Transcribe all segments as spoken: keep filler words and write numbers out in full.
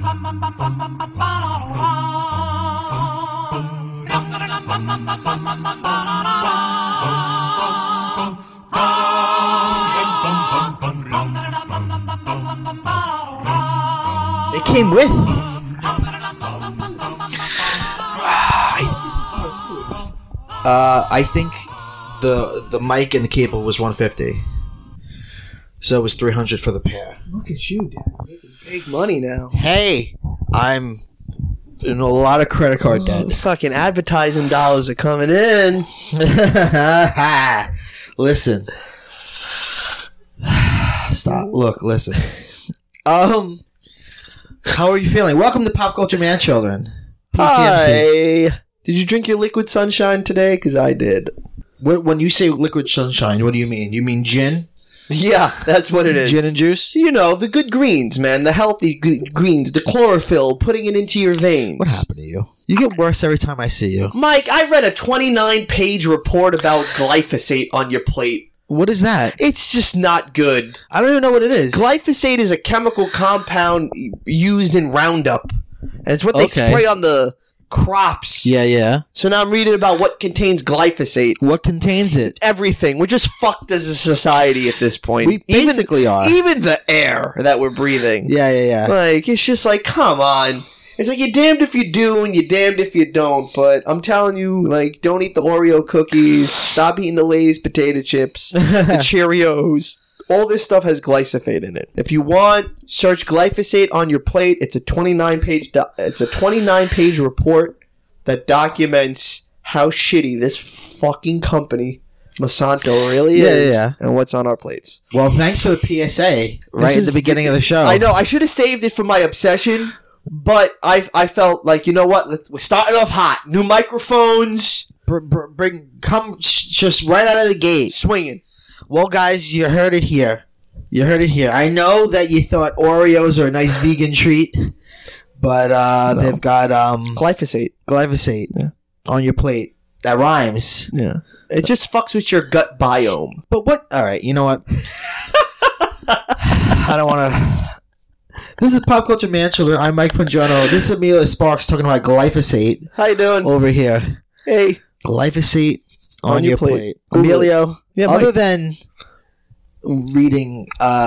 It came with. Uh, I think the the mic and the cable was one fifty, so it was three hundred for the pair. Look at you, Dad, making big money now. Hey, I'm in a lot of credit card debt. Oh, fucking advertising dollars are coming in. Listen, stop. Look, listen. Um, how are you feeling? Welcome to Pop Culture Man Children. P C M C. Hi. Did you drink your liquid sunshine today? Because I did. When you say liquid sunshine, what do you mean? You mean gin? Yeah, that's what it is. Gin and juice? You know, the good greens, man. The healthy g- greens. The chlorophyll, putting it into your veins. What happened to you? You get worse every time I see you. Mike, I read a twenty-nine page report about glyphosate on your plate. What is that? It's just not good. I don't even know what it is. Glyphosate is a chemical compound used in Roundup. And it's what they Okay. spray on the crops. Yeah, yeah. So now I'm reading about what contains glyphosate. What contains it? Everything. We're just fucked as a society at this point. We basically even, are. Even the air that we're breathing. Yeah, yeah, yeah. Like, it's just like, come on. It's like, you're damned if you do and you're damned if you don't. But I'm telling you, like, don't eat the Oreo cookies. Stop eating the Lay's potato chips. The Cheerios. All this stuff has glyphosate in it. If you want, search glyphosate on your plate. It's a twenty-nine page. Do- it's a twenty-nine page report that documents how shitty this fucking company, Monsanto, really Yeah, is, yeah. and what's on our plates. Well, thanks for the P S A right This at is the beginning of the show. I know I should have saved it for my obsession, but I I felt like, you know what? Let's, we're starting off hot. New microphones, Br- br- bring come sh- just right out of the gate. swinging. Well, guys, you heard it here. You heard it here. I know that you thought Oreos are a nice vegan treat, but uh, No. they've got um, Glyphosate. glyphosate Yeah. on your plate. That rhymes. Yeah. It just fucks with your gut biome. But what? All right, you know what? I don't want to. This is Pop Culture Man Children. I'm Mike Pungiano. This is Amelia Sparks talking about glyphosate How you doing? over here. Hey. Glyphosate on, On your your plate. plate. Google Emilio, Yeah, other Mike. than reading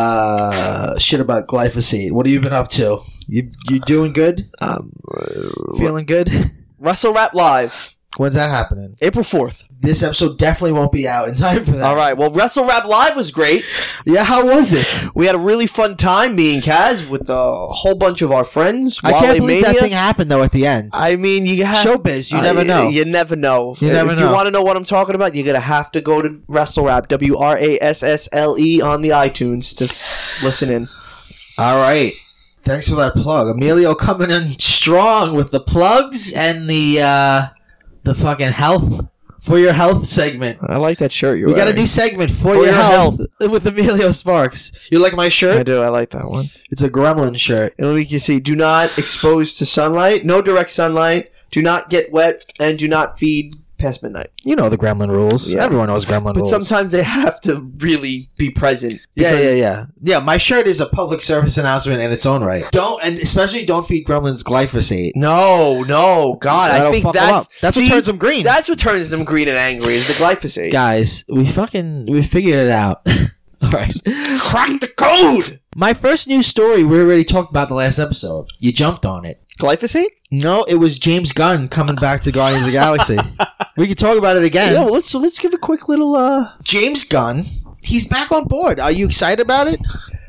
uh, shit about glyphosate, what have you been up to? You you doing good? Um, Feeling good? Wrestle Rap Live, When's that happening? April fourth. This episode definitely won't be out in time for that. All right. Well, Wrestle Rap Live was great. Yeah, how was it? We had a really fun time, me and Kaz, with a whole bunch of our friends. I can't Wale believe Mania. that thing happened though at the end. I mean, you have Showbiz, you uh, never know. You never know. You if never you know. want to know what I'm talking about, you're gonna have to go to Wrestle Rap, W R A S S L E, on the iTunes to listen in. All right. Thanks for that plug. Emilio coming in strong with the plugs and the uh, the fucking health for your health segment. I like that shirt you're We got a wearing. new segment for, For your, your health, with Emilio Sparks. You like my I shirt? do. I like that one. It's a Gremlin shirt. It'll make you see: do not expose to sunlight, no direct sunlight, do not get wet, and do not feed past midnight. You know the Gremlin rules. Yeah. Everyone knows Gremlin But rules. sometimes they have to really be present. Yeah, because- yeah, yeah. Yeah, my shirt is a public service announcement in its own right. Don't, and especially don't feed gremlins glyphosate. No, no, God, That'll I think fuck 'em that's up. That's what see, turns them green. That's what turns them green and angry is the glyphosate. Guys, we fucking, we figured it out. All right. Crack the code. My first news story, we already talked about the last episode. You jumped on it. Glyphosate? No, it was James Gunn coming back to Guardians of the Galaxy. We can talk about it again. Yeah, well, let's so let's give a quick little. uh James Gunn, he's back on board. Are you excited about it?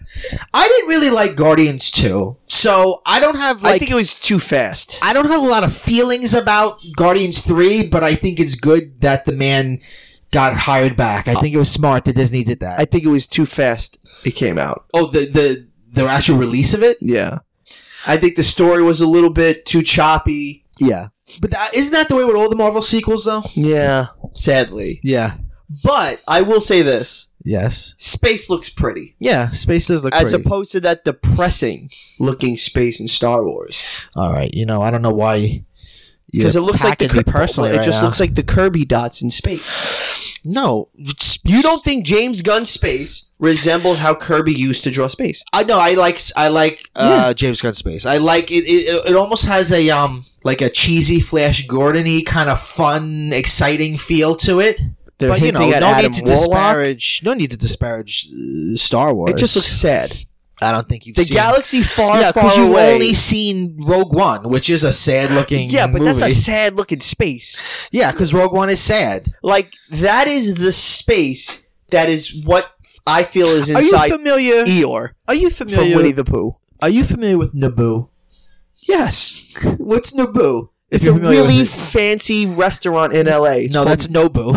I didn't really like Guardians two, so I don't have like I think it was too fast. I don't have a lot of feelings about Guardians three, but I think it's good that the man got hired back. I think it was smart that Disney did that. I think it was too fast. It came out. oh, the the the actual release of it? Yeah, I think the story was a little bit too choppy. Yeah. But that, isn't that the way with all the Marvel sequels, though? Yeah, sadly. Yeah. But I will say this: Yes. space looks pretty, Yeah, space does look as pretty. opposed to that depressing-looking space in Star Wars. All right, you know, I don't know why. Because it looks like the me Kir- personally. it right just now. looks like the Kirby dots in space. No, You don't think James Gunn's space resembles how Kirby used to draw space? I know. I like. I like uh, Yeah. James Gunn Space. I like it, it. It almost has a um like a cheesy Flash Gordon-y kind of fun, exciting feel to it. They're but you know, hinting at no Adam need to Warlock. disparage. No need to disparage uh, Star Wars. It just looks sad. I don't think you've The seen galaxy far, Yeah, far because you've away. only seen Rogue One, which is a sad-looking yeah, but movie. that's a sad looking space. Yeah, because Rogue One is sad. Like that is the space that is what I feel is Are inside you familiar? Eeyore Are you from familiar? Winnie the Pooh. Are you familiar with Naboo? Yes, What's Naboo? If it's you're a familiar with really it. fancy restaurant in L A. It's No, called- that's Nobu.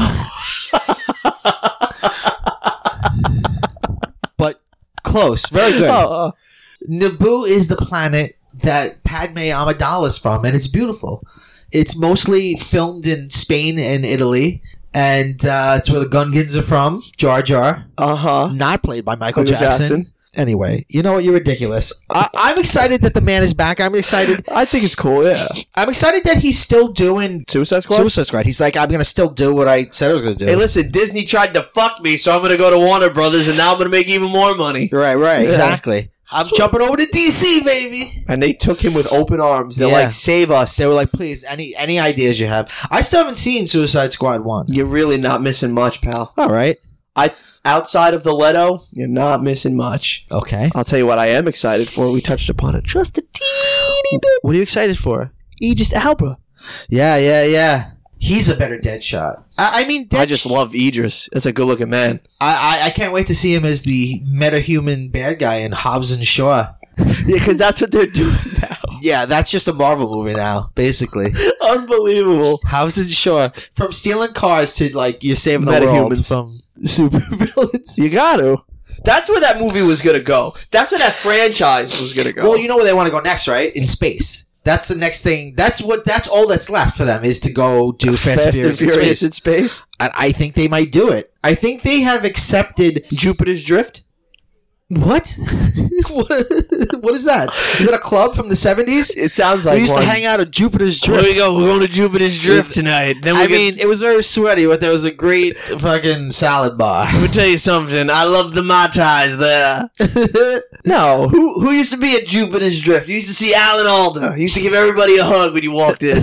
But close, very good. Oh, uh, Naboo is the planet that Padme Amidala is from, and it's beautiful. It's mostly filmed in Spain and Italy, and uh, it's where the Gungans are from. Jar Jar, uh-huh. not played by Michael Michael Jackson. Jackson. Anyway, you know what? You're ridiculous. I- I'm excited that the man is back. I'm excited. I think it's cool. Yeah, I'm excited that he's still doing Suicide Squad. Suicide Squad. He's like, I'm gonna still do what I said I was gonna do. Hey, listen, Disney tried to fuck me, so I'm gonna go to Warner Brothers, and now I'm gonna make even more money. Right, right, Yeah. exactly. I'm jumping over to D C, baby. And they took him with open arms. They're Yeah. like, save us. They were like, please, any any ideas you have? I still haven't seen Suicide Squad one. You're really not missing much, pal. All right. I outside of the Leto, you're not missing much. Okay. I'll tell you what I am excited for. We touched upon it just a teeny bit. What are you excited for? Idris Elba. Yeah, yeah, yeah. He's a better Deadshot. I, I mean, Dead I just love Idris. That's a good looking man. I, I I can't wait to see him as the metahuman bad guy in Hobbs and Shaw. Yeah, because that's what they're doing now. Yeah, that's just a Marvel movie now, basically. Unbelievable. Hobbs and Shaw, from stealing cars to like you're saving the world Metahumans. from super villains. You got to. That's where that movie was going to go. That's where that franchise was going to go. Well, you know where they want to go next, right? In space. That's the next thing. That's what. That's all that's left for them is to go do Fast, Fast and Furious in in space. And I think they might do it. I think they have accepted. Jupiter's Drift. What? what? What is that? Is that a club from the seventies? It sounds like We used one. to hang out at Jupiter's There Drift. we go. We're going to Jupiter's Drift tonight. Then we I can- mean, it was very sweaty, but there was a great fucking salad bar. Let me tell you something. I love the Mai Tais there. No, who who used to be at Jupiter's Drift? You used to see Alan Alda. He used to give everybody a hug when you walked in.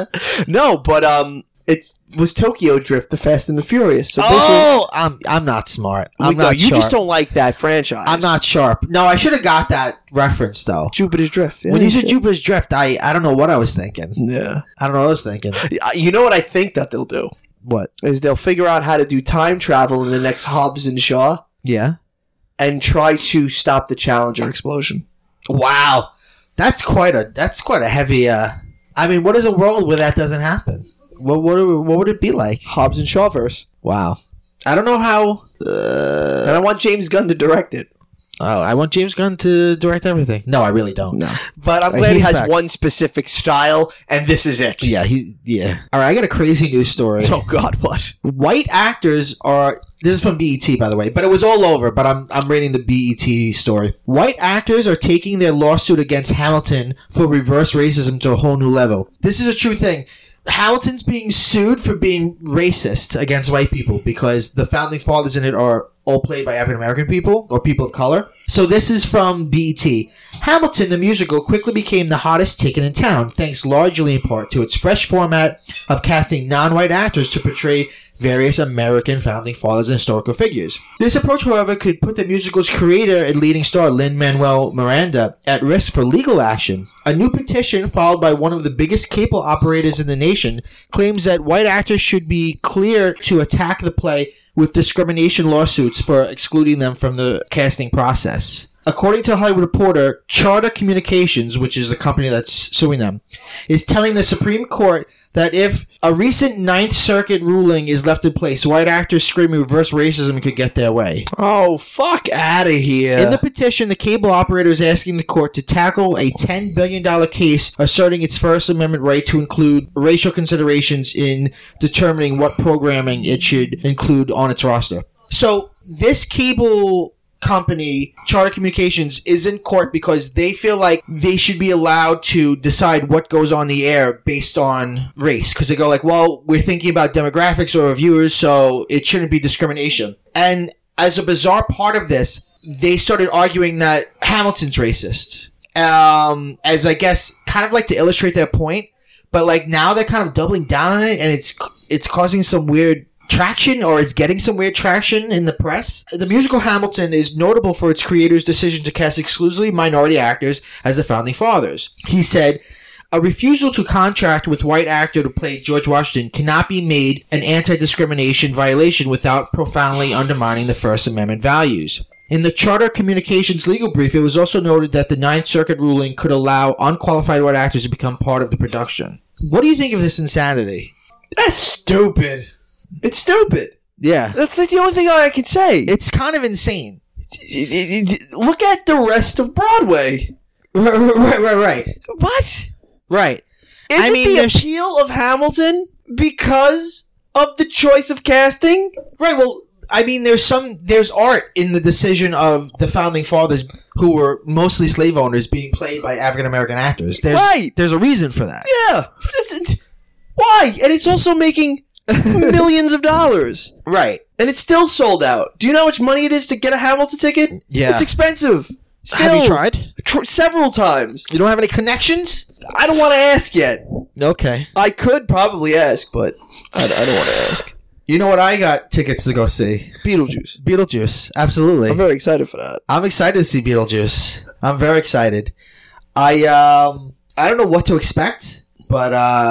No, but um, it was Tokyo Drift, the Fast and the Furious. So this Oh, I'm I'm not smart. is, I'm no, not you sharp. just don't like that franchise. I'm not sharp. No, I should have got that reference though. Jupiter's Drift. Yeah, When you said should. Jupiter's Drift, I I don't know what I was thinking. Yeah, I don't know what I was thinking. Uh, you know what I think that they'll do What? is they'll figure out how to do time travel in the next Hobbs and Shaw Yeah. and try to stop the Challenger explosion. Wow, that's quite a that's quite a heavy. Uh, I mean, what is a world where that doesn't happen? What what what would it be like? Hobbs and Shaw verse. Wow, I don't know how. Uh, And I want James Gunn to direct it. oh, I want James Gunn to direct everything. No, I really don't. No. But I'm glad he he's has back. one specific style, and this is it. Yeah, he yeah. All right, I got a crazy news story. Oh God, what? White actors are. This is from B E T, by the way, but it was all over. But I'm I'm reading the B E T story. White actors are taking their lawsuit against Hamilton for reverse racism to a whole new level. This is a true thing. Hamilton's being sued for being racist against white people because the founding fathers in it are all played by African American people or people of color. So this is from B E T. Hamilton, the musical, quickly became the hottest ticket in town, thanks largely in part to its fresh format of casting non-white actors to portray various American founding fathers and historical figures. This approach, however, could put the musical's creator and leading star Lin-Manuel Miranda at risk for legal action. A new petition filed by one of the biggest cable operators in the nation claims that white actors should be clear to attack the play with discrimination lawsuits for excluding them from the casting process. According to Hollywood Reporter, Charter Communications, which is the company that's suing them, is telling the Supreme Court that if a recent Ninth Circuit ruling is left in place, white actors screaming reverse racism could get their way. Oh, fuck out of here. In the petition, the cable operator is asking the court to tackle a ten billion dollars case asserting its First Amendment right to include racial considerations in determining what programming it should include on its roster. So, this cable company, Charter Communications, is in court because they feel like they should be allowed to decide what goes on the air based on race. Because they go like, well, we're thinking about demographics or viewers, so it shouldn't be discrimination. And as a bizarre part of this, they started arguing that Hamilton's racist. Um, as I guess, kind of like to illustrate their point. But like now they're kind of doubling down on it, and it's it's causing some weird traction, or it's getting some weird traction in the press. The musical Hamilton is notable for its creator's decision to cast exclusively minority actors as the Founding Fathers. He said, a refusal to contract with white actor to play George Washington cannot be made an anti-discrimination violation without profoundly undermining the First Amendment values. In the Charter Communications legal brief, it was also noted that the Ninth Circuit ruling could allow unqualified white actors to become part of the production. What do you think of this insanity? That's stupid. It's stupid. Yeah. That's like the only thing I can say. It's kind of insane. It- it- it- look at the rest of Broadway. Right, right, right, right. What? Right. Isn't I mean, the there's- appeal of Hamilton because of the choice of casting? Right, well, I mean, there's some, there's art in the decision of the Founding Fathers, who were mostly slave owners, being played by African-American actors. There's, Right. There's a reason for that. Yeah. This is- Why? And it's also making millions of dollars. Right. And it's still sold out. Do you know how much money it is to get a Hamilton ticket? Yeah. It's expensive. Still, Have you tried? Tr- several times. You don't have any connections? I don't want to ask yet. Okay. I could probably ask, but I, I don't want to ask. You know what I got tickets to go see? Beetlejuice. Beetlejuice. Absolutely. I'm very excited for that. I'm excited to see Beetlejuice. I'm very excited. I um I don't know what to expect, but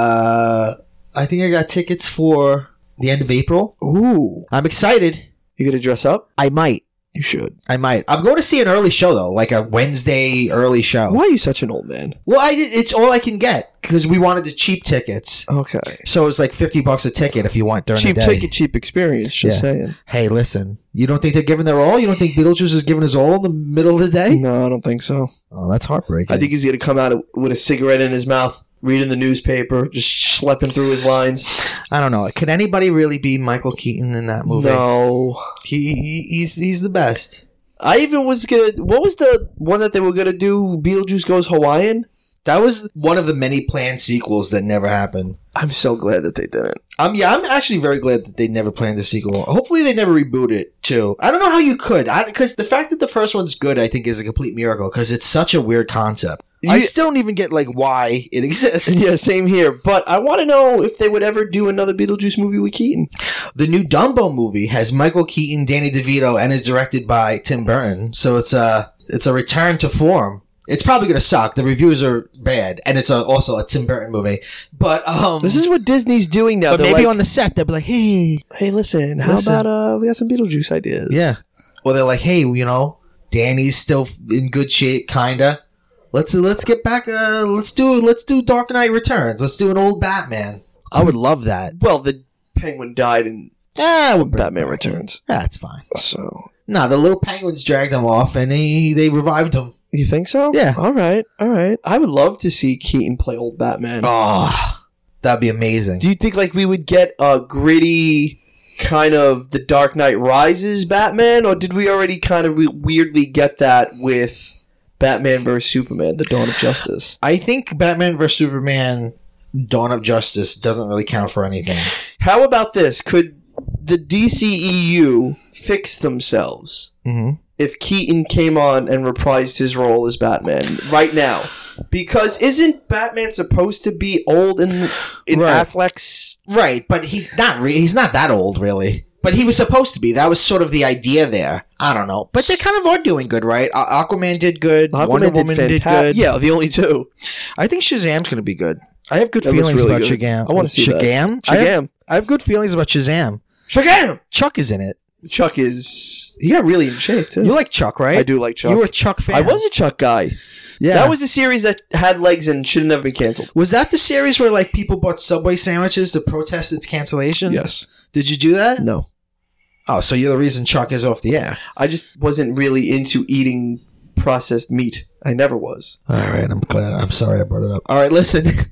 uh I think I got tickets for the end of April. Ooh. I'm excited. You gonna dress up? I might. You should. I might. I'm going to see an early show though, like a Wednesday early show. Why are you such an old man? Well, I did, it's all I can get because we wanted the cheap tickets. Okay. So it's like fifty bucks a ticket if you want during Cheap the day. ticket, cheap experience. Just Yeah. saying. Hey, listen. You don't think they're giving their all? You don't think Beetlejuice is giving his all in the middle of the day? No, I don't think so. Oh, that's heartbreaking. I think he's gonna come out with a cigarette in his mouth, reading the newspaper, just schlepping through his lines. I don't know. Could anybody really be Michael Keaton in that movie? No. He, he he's he's the best. I even was gonna. What was the one that they were gonna do? Beetlejuice Goes Hawaiian. That was one of the many planned sequels that never happened. I'm so glad that they didn't. Um, yeah, I'm actually very glad that they never planned the sequel. Hopefully, they never reboot it too. I don't know how you could, because the fact that the first one's good, I think, is a complete miracle. Because it's such a weird concept. I You- still don't even get like why it exists. Yeah, same here. But I want to know if they would ever do another Beetlejuice movie with Keaton. The new Dumbo movie has Michael Keaton, Danny DeVito, and is directed by Tim Burton. So it's a it's a return to form. It's probably going to suck. The reviews are bad, and it's a, also a Tim Burton movie. But um, This is what Disney's doing now. but They're maybe like, on the set they'll be like, hey, hey, listen, how Listen. about uh, we got some Beetlejuice ideas? yeah. Or they're like, hey, you know, Danny's still in good shape, kinda. Let's let's get back. Uh, let's do let's do Dark Knight Returns. Let's do an old Batman. I would love that. Well, the Penguin died in Ah, I would Batman Returns, That's fine. so Nah, the little penguins dragged him off, and they they revived him. you think so? Yeah. All right. All right. I would love to see Keaton play old Batman. Oh, that'd be amazing. Do you think like we would get a gritty kind of The Dark Knight Rises Batman, or did we already kind of re- weirdly get that with Batman versus Superman: The Dawn of Justice? I think Batman versus Superman: Dawn of Justice doesn't really count for anything. How about this? Could the D C E U fix themselves Mm-hmm. if Keaton came on and reprised his role as Batman right now? Because isn't Batman supposed to be old in in Right. Affleck's? Right, but he's not. Re- he's not that old, really. But he was supposed to be. That was sort of the idea there. I don't know, but they kind of are doing good, right? Uh, Aquaman did good. Wonder Woman did, fanta- good. Yeah, the only two. I think Shazam's going to be good. I have good That looks feelings really about good. Shazam. I wanna see that. Shazam. I have, Shazam. I have good feelings about Shazam. Shazam! Chuck is in it. Chuck is he got really in shape too. You like Chuck, right? I do like Chuck. You were a Chuck fan. I was a Chuck guy. Yeah. That was a series that had legs and should have never been canceled. Was that the series where like people bought Subway sandwiches to protest its cancellation? Yes. Did you do that? No. Oh, so you're the reason Chuck is off the air. I just wasn't really into eating processed meat. I never was. All right, I'm glad. I'm sorry I brought it up. All right, listen.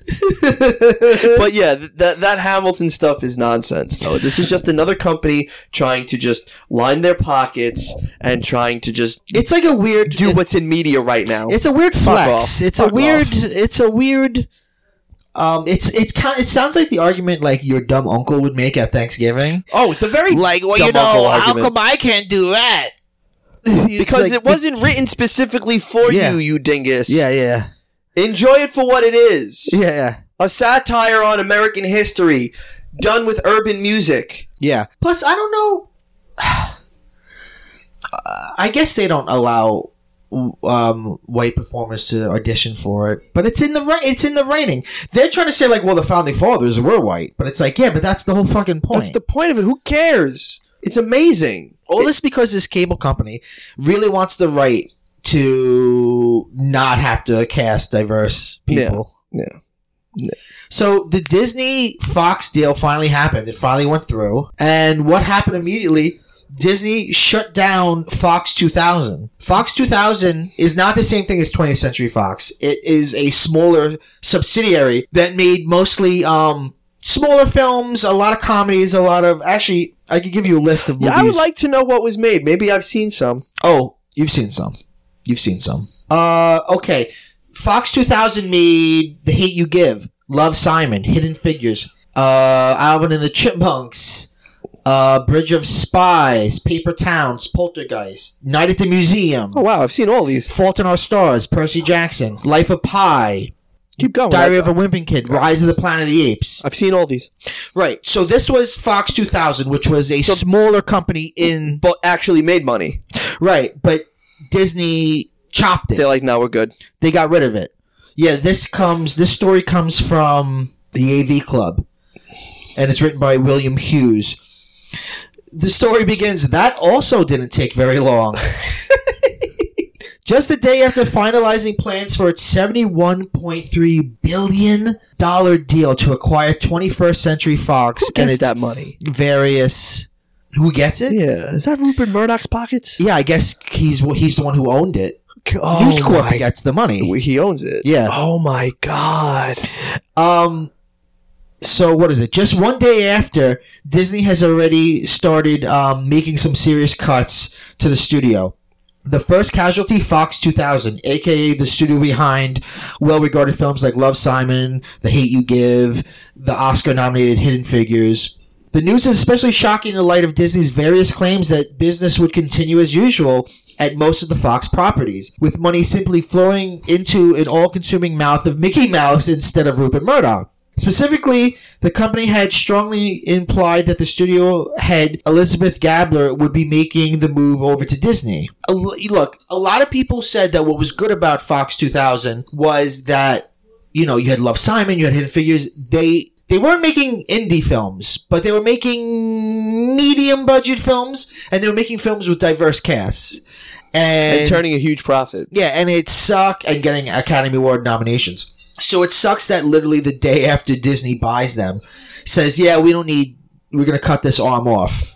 But yeah, th- that that Hamilton stuff is nonsense, though. This is just another company trying to just line their pockets and trying to just It's like a weird do what's in media right now. It's a weird Fuck flex. off. It's Fuck a weird. off. It's a weird. Um, it's it's kind. It sounds like the argument like your dumb uncle would make at Thanksgiving. Oh, it's a very Like, well, dumb you know, uncle how argument. come I can't do that? Because like- it wasn't written specifically for Yeah. you, you dingus. Yeah, yeah, Enjoy it for what it is. yeah, yeah, A satire on American history done with urban music. yeah. Plus, I don't know. Uh, I guess they don't allow um, white performers to audition for it, but it's in the right. It's in the writing. They're trying to say like, well, the founding fathers were white, but it's like, yeah, but that's the whole fucking point. That's the point of it. Who cares? It's amazing. All this because this cable company really wants the right to not have to cast diverse people. Yeah. Yeah. So the Disney Fox deal finally happened. It finally went through. And what happened immediately? Disney shut down Fox two thousand. Fox two thousand is not the same thing as twentieth Century Fox. It is a smaller subsidiary that made mostly um, smaller films, a lot of comedies, a lot of... Actually, I could give you a list of movies. Yeah, I would like to know what was made. Maybe I've seen some. Oh, you've seen some. You've seen some. Uh, okay. Fox two thousand made The Hate You Give, Love, Simon, Hidden Figures, uh, Alvin and the Chipmunks, uh, Bridge of Spies, Paper Towns, Poltergeist, Night at the Museum, Oh, wow. I've seen all these. Fault in Our Stars, Percy Jackson, Life of Pi, Keep going. Diary I- of a Wimpy Kid, Rise of the Planet of the Apes. I've seen all these. Right. So this was Fox two thousand, which was a So- smaller company in... But actually made money. Right, but Disney chopped it. They're like, no, we're good. They got rid of it. Yeah, this comes. This story comes from the A V Club, and it's written by William Hughes. The story begins. That also didn't take very long. Just a day after finalizing plans for its seventy-one point three billion dollars deal to acquire twenty-first Century Fox Who and gets its that money? various. Who gets it? Yeah. Is that Rupert Murdoch's pockets? Yeah, I guess he's he's the one who owned it. Oh, News Corp my- gets the money. He owns it. Yeah. Oh, my God. Um, so what is it? Just one day after, Disney has already started um, making some serious cuts to the studio. The first casualty, Fox two thousand, aka the studio behind well-regarded films like Love, Simon, The Hate You Give, the Oscar-nominated Hidden Figures. The news is especially shocking in the light of Disney's various claims that business would continue as usual at most of the Fox properties, with money simply flowing into an all-consuming mouth of Mickey Mouse instead of Rupert Murdoch. Specifically, the company had strongly implied that the studio head, Elizabeth Gabler, would be making the move over to Disney. A l- Look, a lot of people said that what was good about Fox two thousand was that, you know, you had Love, Simon, you had Hidden Figures. They they weren't making indie films, but they were making medium-budget films, and they were making films with diverse casts. And, And turning a huge profit. yeah, and it sucked, and getting Academy Award nominations. So it sucks that literally the day after Disney buys them, says, yeah, we don't need, we're going to cut this arm off.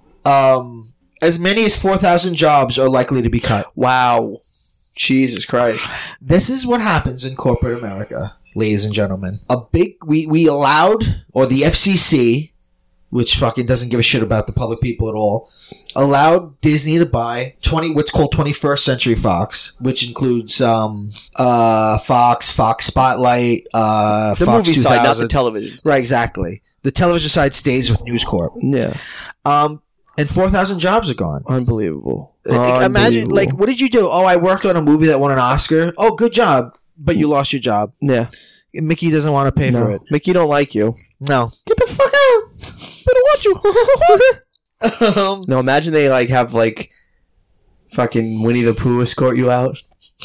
Um, as many as four thousand jobs are likely to be cut. Wow. Jesus Christ. This is what happens in corporate America, ladies and gentlemen. A big, we, we allowed, or the F C C, which fucking doesn't give a shit about the public people at all, allowed Disney to buy twenty what's called twenty-first Century Fox, which includes um uh Fox, Fox Spotlight, uh The Fox movie side, not the two thousand. television. Right, exactly. The television side stays with News Corp. Yeah. Um, and four thousand jobs are gone. Unbelievable. Like, imagine, Unbelievable. like, what did you do? Oh, I worked on a movie that won an Oscar. Oh, good job, but you lost your job. Yeah. Mickey doesn't want to pay No. for it. Mickey don't like you. No, get the fuck out. I don't want you. um, No, imagine they like have like fucking Winnie the Pooh escort you out.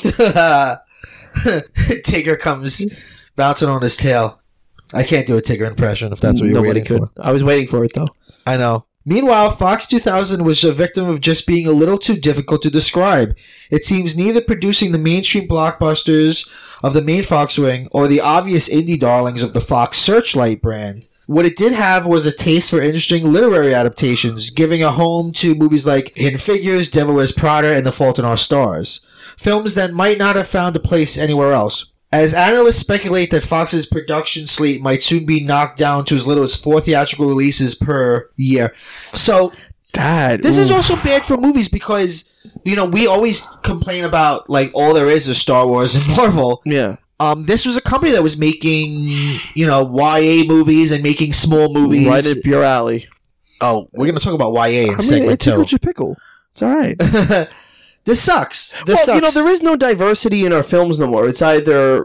Tigger comes bouncing on his tail. I can't do a Tigger impression if that's what you're Nobody waiting could. for. I was waiting for it though. I know. Meanwhile, Fox two thousand was a victim of just being a little too difficult to describe. It seems neither producing the mainstream blockbusters of the main Fox wing or the obvious indie darlings of the Fox Searchlight brand. What it did have was a taste for interesting literary adaptations, giving a home to movies like Hidden Figures, Devil Wears Prada, and The Fault in Our Stars. Films that might not have found a place anywhere else. as analysts speculate that Fox's production slate might soon be knocked down to as little as four theatrical releases per year. So, Dad, this ooh. is also bad for movies because, you know, we always complain about, like, all there is is Star Wars and Marvel. Yeah. Um, this was a company that was making, you know, Y A movies and making small movies. Right up your alley. Oh, we're going to talk about Y A in I mean, segment it two. tickled your pickle. It's all right. This sucks. This well, sucks. you know, there is no diversity in our films no more. It's either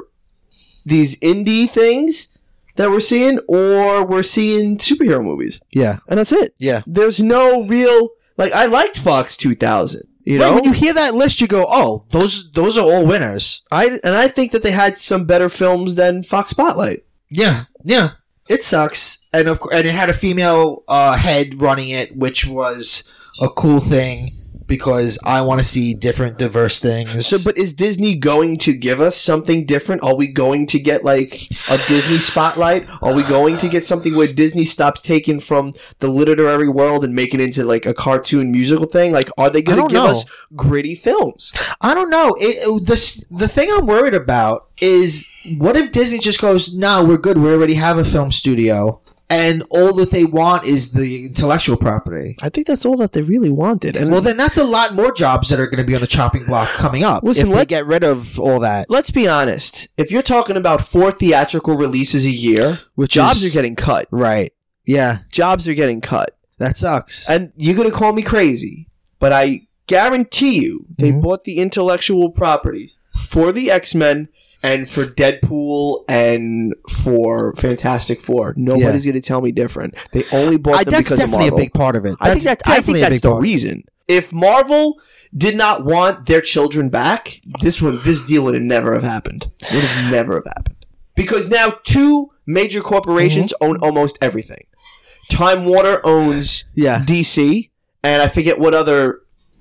these indie things that we're seeing, or we're seeing superhero movies, yeah. and that's it. Yeah. There's no real like. I liked Fox two thousand. You Right, know, when you hear that list, you go, "Oh, those those are all winners." I and I think that they had some better films than Fox Spotlight. Yeah, yeah. It sucks, and of course, and it had a female uh, head running it, which was a cool thing because I want to see different, diverse things. So, but is Disney going to give us something different? Are we going to get like a Disney Spotlight? Are we going to get something where Disney stops taking from the literary world and make it into like a cartoon musical thing? Like, are they going I to don't give know. us gritty films? I don't know. It, it, the the thing I'm worried about is what if Disney just goes, "No, we're good. We already have a film studio." And all that they want is the intellectual property. I think that's all that they really wanted. And Well, then that's a lot more jobs that are going to be on the chopping block coming up. Listen, if they let- get rid of all that. let's be honest. If you're talking about four theatrical releases a year, Which jobs is- are getting cut. Right. Yeah, Jobs are getting cut. that sucks. And you're going to call me crazy, but I guarantee you they Mhm. bought the intellectual properties for the X-Men and for Deadpool and for Fantastic Four. Nobody's going to tell me different. They only bought I, them that's because of definitely Marvel. a big part of it. I think that I think definitely a that's big the part. reason. If Marvel did not want their children back, this one this deal would have never have happened. Would have never have happened. Because now two major corporations Mm-hmm. own almost everything. Time Warner owns Yeah. D C, and I forget what other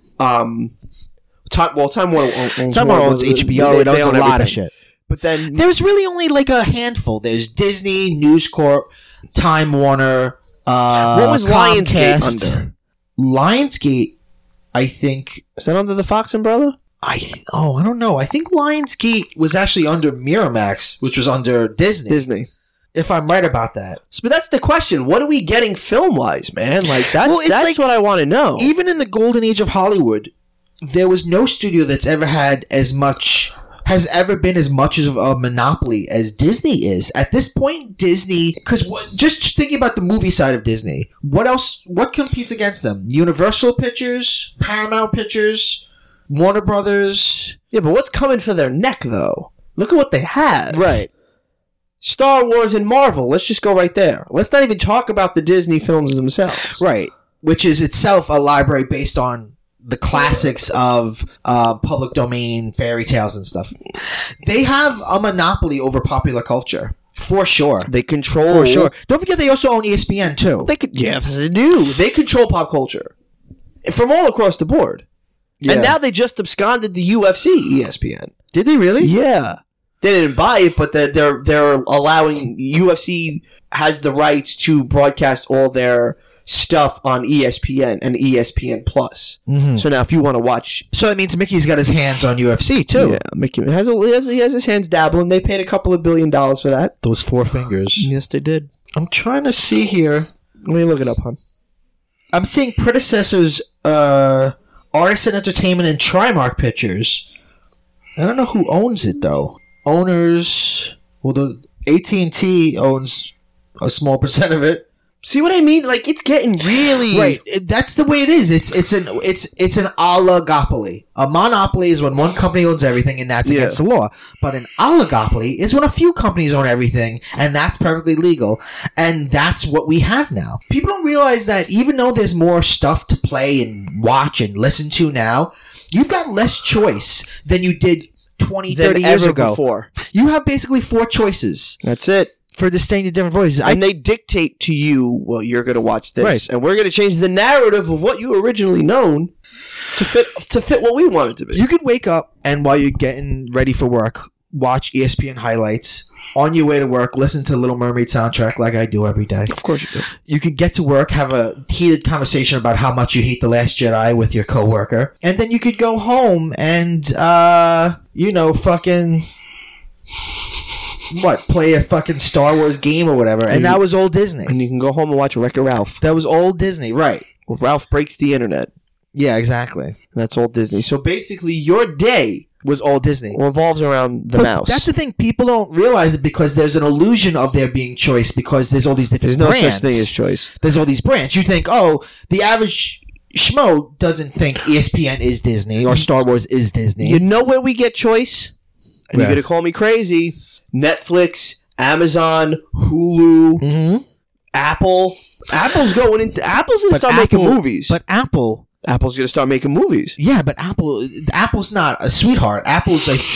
um Time well Time Warner owns, owns Time more, Warner owns but H B O. they- It they owns a own lot of everything. shit. But then There's really only like a handful. There's Disney, News Corp, Time Warner. Uh, what was Lionsgate Comcast. under? Lionsgate, I think. Is that under the Fox umbrella? I oh I don't know. I think Lionsgate was actually under Miramax, which was under Disney. Disney. If I'm right about that. So, but that's the question. What are we getting film wise, man? Like that's Well, it's that's like- what I want to know. Even in the golden age of Hollywood, there was no studio that's ever had as much, has ever been as much of a monopoly as Disney is. At this point, Disney, because just thinking about the movie side of Disney, what else, what competes against them? Universal Pictures, Paramount Pictures, Warner Brothers. Yeah, but what's coming for their neck, though? Look at what they have. Right. Star Wars and Marvel. Let's just go right there. Let's not even talk about the Disney films themselves. Right. Which is itself a library based on the classics of uh, public domain fairy tales and stuff. They have a monopoly over popular culture. For sure. They control. For sure. Don't forget they also own E S P N too. They could. Yeah, they do. They control pop culture from all across the board. Yeah. And now they just absconded the U F C E S P N. Did they really? Yeah. They didn't buy it, but they're they're, they're allowing U F C has the rights to broadcast all their stuff on E S P N and E S P N Plus. Mm-hmm. So now, if you want to watch, So that means Mickey's got his hands on U F C too. yeah, Mickey has, a, he has he has his hands dabbling. They paid a couple of billion dollars for that. Those four fingers. Yes, they did. I'm trying to see here. Let me look it up, hon. I'm seeing predecessors, uh, Artisan Entertainment and Trimark Pictures. I don't know who owns it though. Owners. Well, the A T and T owns a small percent of it. See what I mean? Like it's getting really Right, it- that's the way it is. It's it's an it's it's an oligopoly. A monopoly is when one company owns everything, and that's Yeah. against the law. But an oligopoly is when a few companies own everything, and that's perfectly legal. And that's what we have now. People don't realize that even though there's more stuff to play and watch and listen to now, you've got less choice than you did twenty, than thirty years ever ago. before. You have basically four choices That's it. for distinct different voices. I And they dictate to you, well, you're going to watch this, Right. and we're going to change the narrative of what you originally known to fit to fit what we want it to be. You could wake up and while you're getting ready for work, watch E S P N highlights. On your way to work, listen to the Little Mermaid soundtrack like I do every day. Of course you do. You could get to work, have a heated conversation about how much you hate The Last Jedi with your coworker, and then you could go home and, uh, you know, fucking what, play a fucking Star Wars game or whatever, and, And that you- was all Disney. And you can go home and watch Wreck-It Ralph. That was all Disney, right? Ralph breaks the internet. Yeah, exactly. And that's all Disney. So basically, your day Was all Disney. revolves around the But mouse. that's the thing. People don't realize it because there's an illusion of there being choice because there's all these different There's no brands. such thing as choice. There's all these brands. You think, oh, the average schmo doesn't think E S P N is Disney or Star Wars is Disney. You know where we get choice? And Where? you're going to call me crazy. Netflix, Amazon, Hulu, mm-hmm. Apple. Apple's going into... Apple's going to But start Apple, making movies. But Apple, Apple's going to start making movies. yeah, but Apple, Apple's not a sweetheart. Apple's a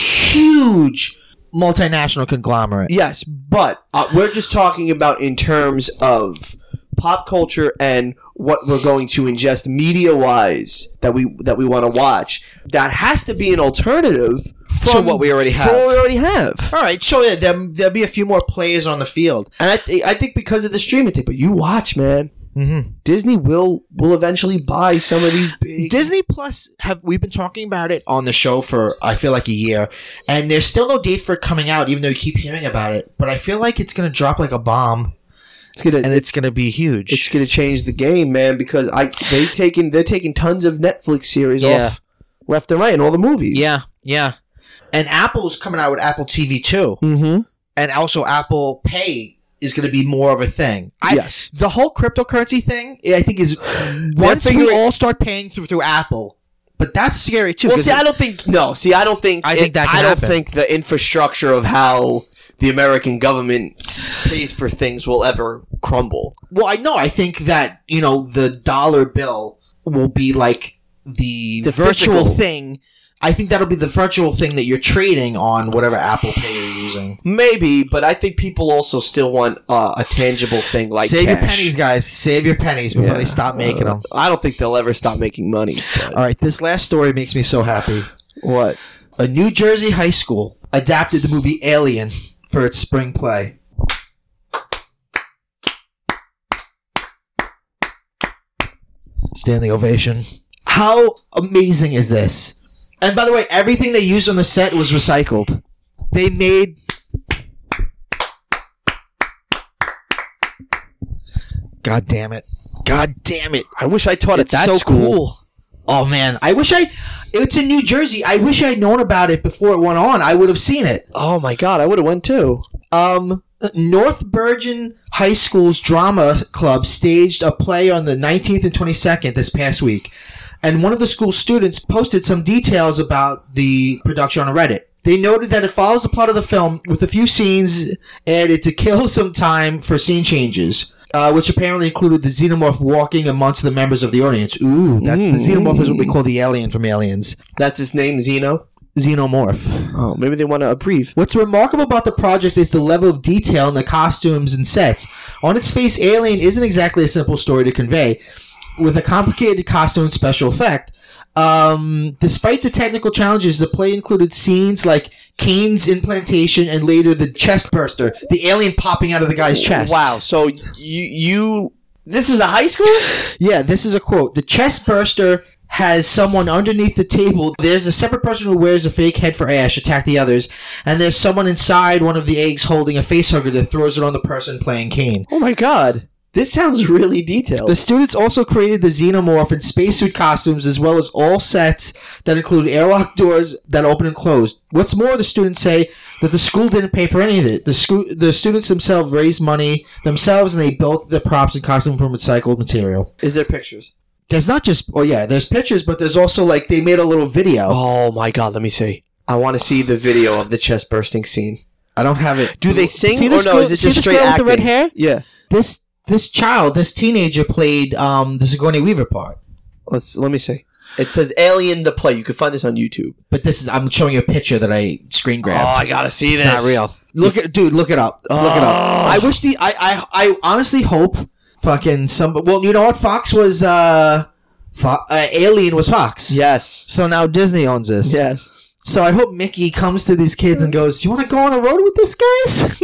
huge multinational conglomerate. Yes, but uh, we're just talking about in terms of pop culture and what we're going to ingest media-wise that we that we want to watch. That has to be an alternative from what we already have. From what we already have. All right, so yeah, there, there'll be a few more players on the field. And I, th- I think because of the streaming thing, but you watch, man. Mm-hmm. Disney will will eventually buy some of these big... Disney Plus, have we've been talking about it on the show for I feel like a year, and there's still no date for it coming out, even though you keep hearing about it. But I feel like it's gonna drop like a bomb, It's gonna and it's gonna be huge. it's gonna change the game, man. Because I they taking they're taking tons of Netflix series Yeah. off left and right, and all the movies. yeah, yeah. And Apple's coming out with Apple T V too, Mm-hmm. and also Apple Pay is going to be more of a thing. I, Yes. the whole cryptocurrency thing, I think, is once we figuring- all start paying through through Apple. But that's scary too. Well, 'cause see, it- I don't think. No, see, I don't think. I think it- that can I don't happen. think the infrastructure of how the American government pays for things will ever crumble. Well, I know. I think that, you know, the dollar bill will be like the, The virtual physical. thing. I think that'll be the virtual thing that you're trading on whatever Apple Pay you're using. Maybe, but I think people also still want uh, a tangible thing like Save your cash. pennies, guys. Save your pennies before Yeah. they stop making them. I don't think they'll ever stop making money. but- All right, this last story makes me so happy. What? A New Jersey high school adapted the movie Alien for its spring play. Standing ovation. How amazing is this? And by the way, everything they used on the set was recycled. They made... God damn it. God damn it. I wish I taught It's at that so school. cool. Oh, man. I wish I... It's in New Jersey. I wish I'd known about it before it went on. I would have seen it. Oh my god, I would have went too. Um, North Bergen High School's drama club staged a play on the nineteenth and twenty-second this past week. And one of the school students posted some details about the production on Reddit. They noted that it follows the plot of the film with a few scenes added to kill some time for scene changes. Uh, which apparently included the xenomorph walking amongst the members of the audience. Ooh, that's the xenomorph is what we call the alien from Aliens. That's his name, Xeno. Xenomorph. Oh, maybe they want to abbreviate. What's remarkable about the project is the level of detail in the costumes and sets. On its face, Alien isn't exactly a simple story to convey, with a complicated costume and special effect. Um, despite the technical challenges, the play included scenes like Kane's implantation and later the chest burster, the alien popping out of the guy's chest. Wow. So you you this is a high school? Yeah, this is a quote. The chest burster has someone underneath the table. There's a separate person who wears a fake head for Ash, attack the others, and there's someone inside one of the eggs holding a facehugger that throws it on the person playing Kane. Oh my god. This sounds really detailed. The students also created the xenomorph and spacesuit costumes, as well as all sets that include airlock doors that open and close. What's more, the students say that the school didn't pay for any of it. The school, the students themselves raised money themselves, and they built the props and costume from recycled material. Is there pictures? There's not just, oh yeah, there's pictures, but there's also like they made a little video. Oh my god, let me see. I want to see the video of the chest bursting scene. I don't have it. Do they sing See or this no? girl- Is it see just this straight girl acting? with the red hair? Yeah. This this child, this teenager played um, the Sigourney Weaver part. Let's let me see. It says Alien the Play. You can find this on YouTube. But this is, I'm showing you a picture that I screen grabbed. Oh, I gotta see It's this. not real. Look at, dude, look it up. Look it up. Oh. I wish the, I, I, I honestly hope fucking some, well, you know what? Fox was, uh, Fo- uh, Alien was Fox. Yes. So now Disney owns this. Yes. So I hope Mickey comes to these kids and goes, "You want to go on the road with this, guys?"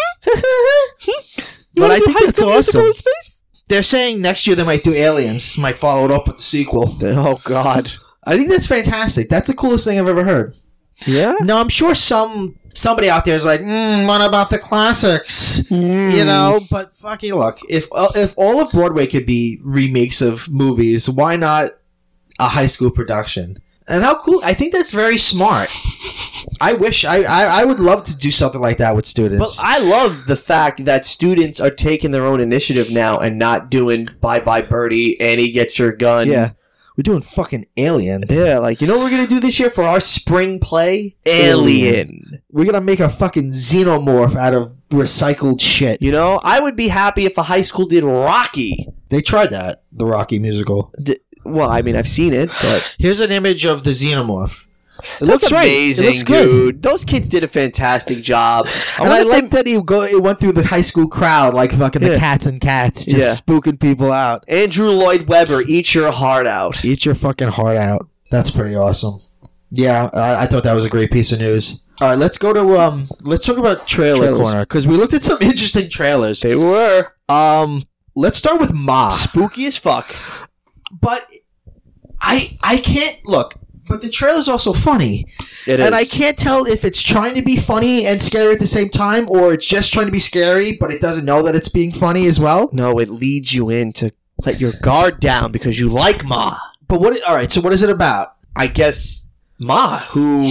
But I think it's awesome. They're saying next year they might do Aliens, might follow it up with the sequel. Oh god. I think that's fantastic. That's the coolest thing I've ever heard. Yeah. Now, I'm sure some somebody out there is like, mm, what about the classics? Mm. You know, but fucking look, if if all of Broadway could be remakes of movies, why not a high school production? And how cool! I think that's very smart. I wish I, I I would love to do something like that with students. But I love the fact that students are taking their own initiative now and not doing Bye Bye Birdie, Annie Get Your Gun. Yeah, we're doing fucking Alien. Yeah, like, you know what we're going to do this year for our spring play? Alien. We're gonna make a fucking xenomorph out of recycled shit. You know, I would be happy if a high school did Rocky. They tried that, the Rocky musical. D- well, I mean, I've seen it, but... Here's an image of the xenomorph. It That's looks right. amazing, It looks good. dude. Those kids did a fantastic job. I And I wonder if like that he go. It went through the high school crowd like fucking the Yeah. Cats and Cats, just Yeah. spooking people out. Andrew Lloyd Webber, eat your heart out. Eat your fucking heart out. That's pretty awesome. Yeah, I, I thought that was a great piece of news. All right, let's go to um. Let's talk about trailer Trailers. corner because we looked at some interesting trailers. They were Um, let's start with Ma. spooky as fuck. But I I can't look. But the trailer's also funny. It is. And I can't tell if it's trying to be funny and scary at the same time, or it's just trying to be scary, but it doesn't know that it's being funny as well. No, it leads you in to let your guard down because you like Ma. But what? All right. So what is it about? I guess Ma, who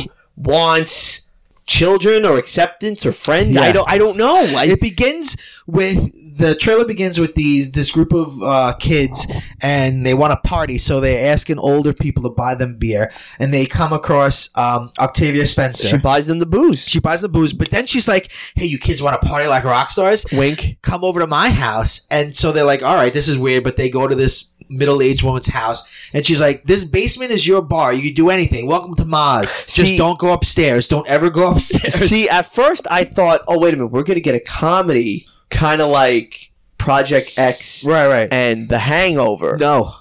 wants children or acceptance or friends. Yeah. I don't. I don't know. I, It begins with the trailer begins with these this group of uh, kids, and they want to party, so they're asking older people to buy them beer, and they come across um, Octavia Spencer. she buys them the booze. She buys the booze, but then she's like, "Hey, you kids want to party like rock stars? Wink. Come over to my house." And so they're like, "All right, this is weird," but they go to this middle-aged woman's house, and she's like, "This basement is your bar. You can do anything. Welcome to Maz. Just See- don't go upstairs. Don't ever go upstairs." See, at first I thought, oh wait a minute, we're gonna get a comedy, kind of like Project X right, right. and The Hangover. No.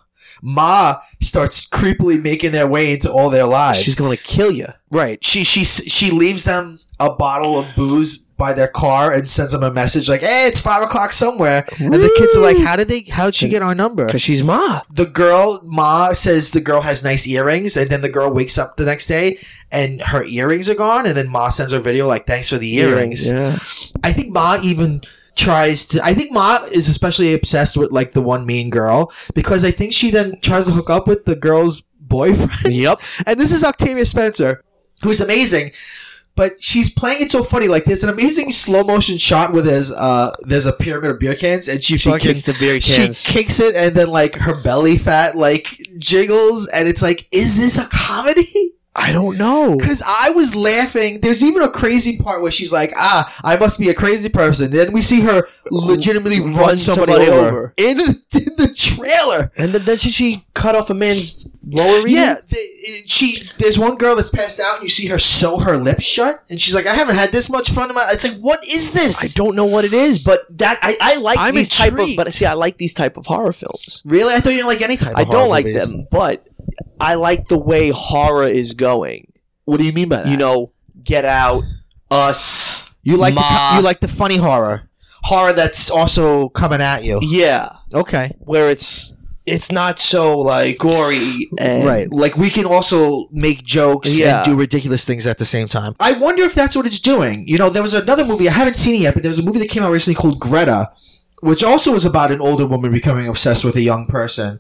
Ma starts creepily making their way into all their lives. She's gonna kill you. right. She she she leaves them a bottle of booze by their car and sends them a message like, "Hey, it's five o'clock somewhere." And the kids are like, "How did they? How'd she get our number?" Because she's Ma. The girl, Ma says the girl has nice earrings, and then the girl wakes up the next day and her earrings are gone, and then Ma sends her a video like, "Thanks for the earrings." Yeah. I think Ma even tries to I think Ma is especially obsessed with like the one mean girl because I think she then tries to hook up with the girl's boyfriend. Yep. And this is Octavia Spencer, who's amazing, but she's playing it so funny. Like there's an amazing slow motion shot where there's uh there's a pyramid of beer cans and she, She fucking kicks the beer cans. she kicks it and then like her belly fat like jiggles and it's like, is this a comedy? I don't know. Because I was laughing. There's even a crazy part where she's like, ah, I must be a crazy person. Then we see her legitimately run, Run somebody, somebody over, over. In, the, in the trailer. And then doesn't she cut off a man's lower reading? Yeah, the, she. There's one girl that's passed out, and you see her sew her lips shut, and she's like, "I haven't had this much fun in my." It's like, what is this? I don't know what it is, but that I, I like I'm these type of. intrigued. But see, I like these type of horror films. Really, I thought you didn't like any type. Of I horror don't like movies. them, but I like the way horror is going. What do you mean by that? You know, Get Out, Us. you like the, Ma. you like the funny horror, horror that's also coming at you. Yeah, Okay, where it's it's not so like gory and right. Like we can also make jokes Yeah. and do ridiculous things at the same time. I wonder if that's what it's doing. You know, there was another movie I haven't seen it yet, but there was a movie that came out recently called Greta, which also was about an older woman becoming obsessed with a young person,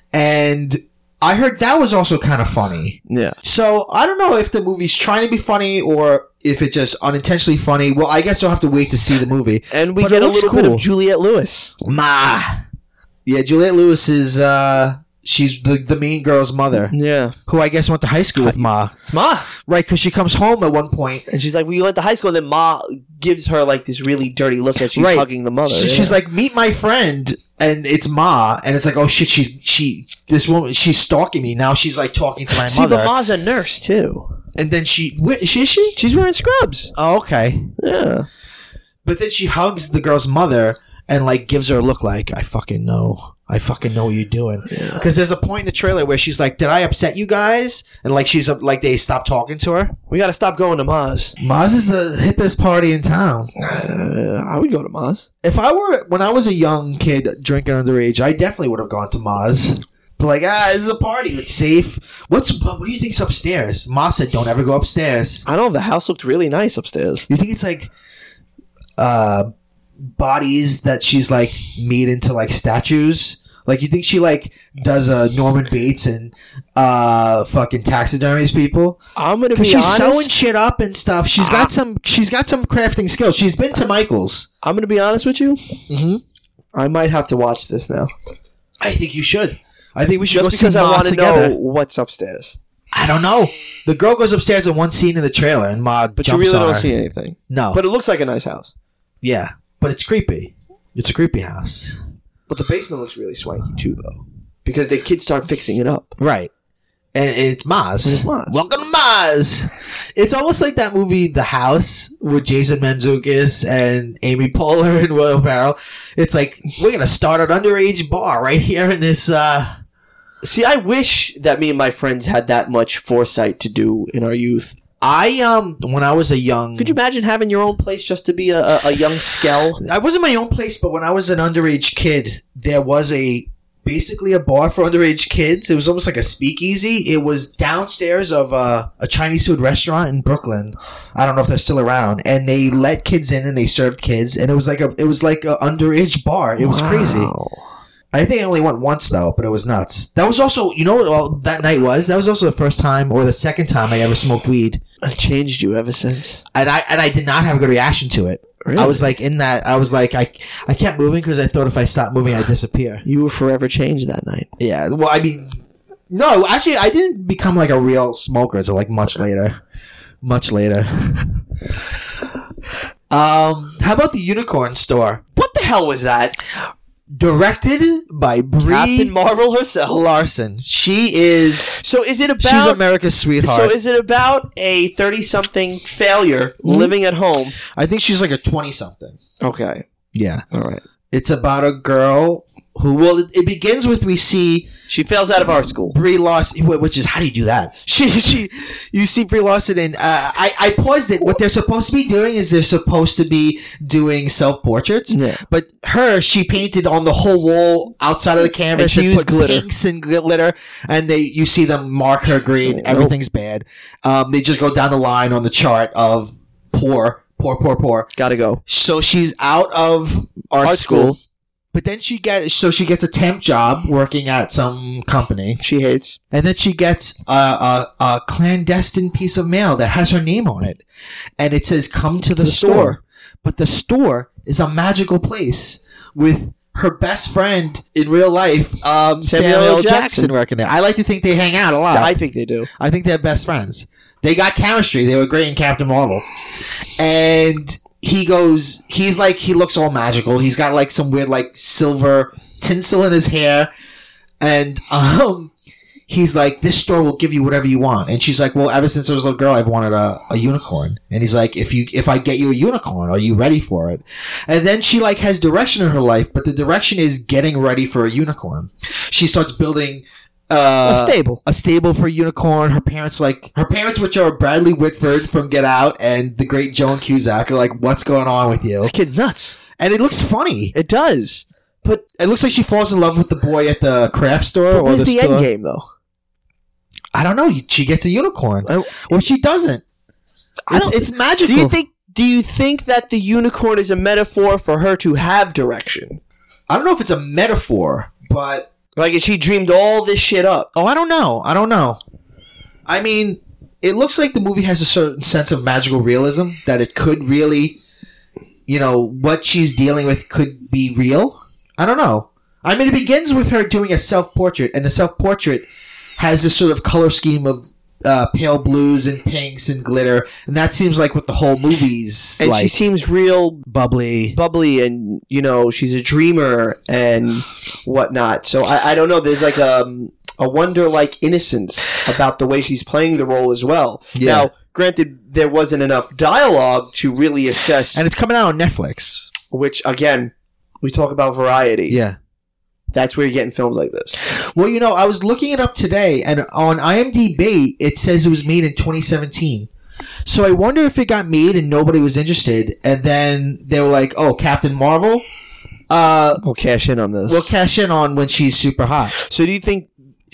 and I heard that was also kind of funny. Yeah. So I don't know if the movie's trying to be funny or if it's just unintentionally funny. Well, I guess you'll have to wait to see the movie. And we But get it a looks little bit cool. of Juliette Lewis. Ma. Yeah, Juliette Lewis is uh, she's the the main girl's mother, Yeah. who I guess went to high school with Ma. It's Ma. Right, because she comes home at one point. And she's like, well, you went to high school, and then Ma gives her like this really dirty look as she's Right. hugging the mother. She, Yeah. She's like, "Meet my friend," and it's Ma, and it's like, "Oh shit, she she this woman she's stalking me now." She's like talking to my See, mother, but Ma's a nurse too. and then she wh- is she is she? She's wearing scrubs. Oh, okay. Yeah. But then she hugs the girl's mother and like gives her a look like, "I fucking know." I fucking know what you're doing. Because there's a point in the trailer where she's like, "Did I upset you guys?" And like she's like they stop talking to her. We got to stop going to Ma's. Maz is the hippest party in town. Uh, I would go to Ma's. If I were when I was a young kid drinking underage, I definitely would have gone to Maz. But like, ah, this is a party. It's safe. What's what do you think's upstairs? Ma said, "Don't ever go upstairs." I don't know. The house looked really nice upstairs. You think it's like uh, bodies that she's like made into like statues? Like, you think she like does a uh, Norman Bates and uh, fucking taxidermies people? I'm gonna be Because she's honest. sewing shit up and stuff. She's got some. She's got some crafting skills. She's been to Michael's. I'm gonna be honest with you. Mm-hmm. I might have to watch this now. I think you should. I think we should Just go because see I Ma want to together. know what's upstairs. I don't know. The girl goes upstairs in one scene in the trailer, and Ma But you jumps really on don't her. see anything. No, But it looks like a nice house. yeah, but it's creepy. It's a creepy house, But the basement looks really swanky too, though, because the kids start fixing it up. right? And it's Maz. It's Maz. Welcome to Maz. It's almost like that movie, The House, with Jason Mantzoukas and Amy Poehler and Will Ferrell. It's like, we're gonna start an underage bar right here in this. uh See, I wish that me and my friends had that much foresight to do in our youth. I um when I was a young. Could you imagine having your own place just to be a, a, a young skell? I wasn't my own place, but when I was an underage kid, there was a basically a bar for underage kids. It was almost like a speakeasy. It was downstairs of uh, a Chinese food restaurant in Brooklyn. I don't know if they're still around. And they let kids in and they served kids. And it was like a it was like a underage bar. It was Wow. crazy. I think I only went once though, but it was nuts. That was also, you know what all that night was? That was also the first time or the second time I ever smoked weed. I've changed you ever since. And I and I did not have a good reaction to it. Really? I was like in that. I was like I I kept moving because I thought if I stopped moving I'd disappear. You were forever changed that night. Yeah. Well, I mean, no. Actually, I didn't become like a real smoker until like much later. Much later. um. How about the Unicorn Store? What the hell was that? Directed by Brie Captain Marvel herself. Larson. She is. So is it about? She's America's sweetheart. So is it about a thirty-something failure living at home? I think she's like a twenty-something. Okay. Yeah. All right. It's about a girl who. Well, it, it begins with we see. She fails out of art school. Brie Larson, which is how do you do that? She, she, you see Brie Larson, and uh, I, I paused it. What they're supposed to be doing is they're supposed to be doing self portraits. Yeah. But her, she painted on the whole wall outside of the canvas. And she and used put glitter. pinks and glitter, and they, you see them mark her green. Nope. Everything's bad. Um, they just go down the line on the chart of poor, poor, poor, poor. Gotta go. So she's out of art, Art school. school. But then she gets so she gets a temp job working at some company. She hates. And then she gets a, a, a clandestine piece of mail that has her name on it. And it says, come to the, the store. store. But the store is a magical place with her best friend in real life, um, Samuel, Samuel L. Jackson. Jackson working there. I like to think they hang out a lot. I think they do. I think they're best friends. They got chemistry. They were great in Captain Marvel. And he goes, he's like, he looks all magical. He's got like some weird like silver tinsel in his hair. And um, he's like, this store will give you whatever you want. And she's like, well, ever since I was a little girl, I've wanted a, a unicorn. And he's like, if you, if I get you a unicorn, are you ready for it? And then she like has direction in her life, but the direction is getting ready for a unicorn. She starts building uh, A stable. a stable for a unicorn. Her parents like her parents, which are Bradley Whitford from Get Out and the great Joan Cusack, are like, what's going on with you? This kid's nuts. And it looks funny. It does. But it looks like she falls in love with the boy at the craft store. But or where's the, the store. end game, though? I don't know. She gets a unicorn, I- or she doesn't. I It's, don't- it's magical. Do you think? Do you think that the unicorn is a metaphor for her to have direction? I don't know if it's a metaphor, but Like, she dreamed all this shit up. oh, I don't know. I don't know. I mean, it looks like the movie has a certain sense of magical realism that it could really, you know, what she's dealing with could be real. I don't know. I mean, it begins with her doing a self-portrait, and the self-portrait has this sort of color scheme of uh, pale blues and pinks and glitter, and that seems like what the whole movie's And like. she seems real bubbly. bubbly, and, you know, she's a dreamer and whatnot. So, I, I don't know. There's like a, a wonder-like innocence about the way she's playing the role as well. Yeah. Now, granted, there wasn't enough dialogue to really assess, And it's coming out on Netflix. which, again, we talk about variety. Yeah. That's where you're getting films like this. Well, you know, I was looking it up today, and on IMDb, it says it was made in twenty seventeen. So I wonder if it got made and nobody was interested, and then they were like, oh, Captain Marvel? Uh, We'll cash in on this. we'll cash in on when she's super hot. So do you think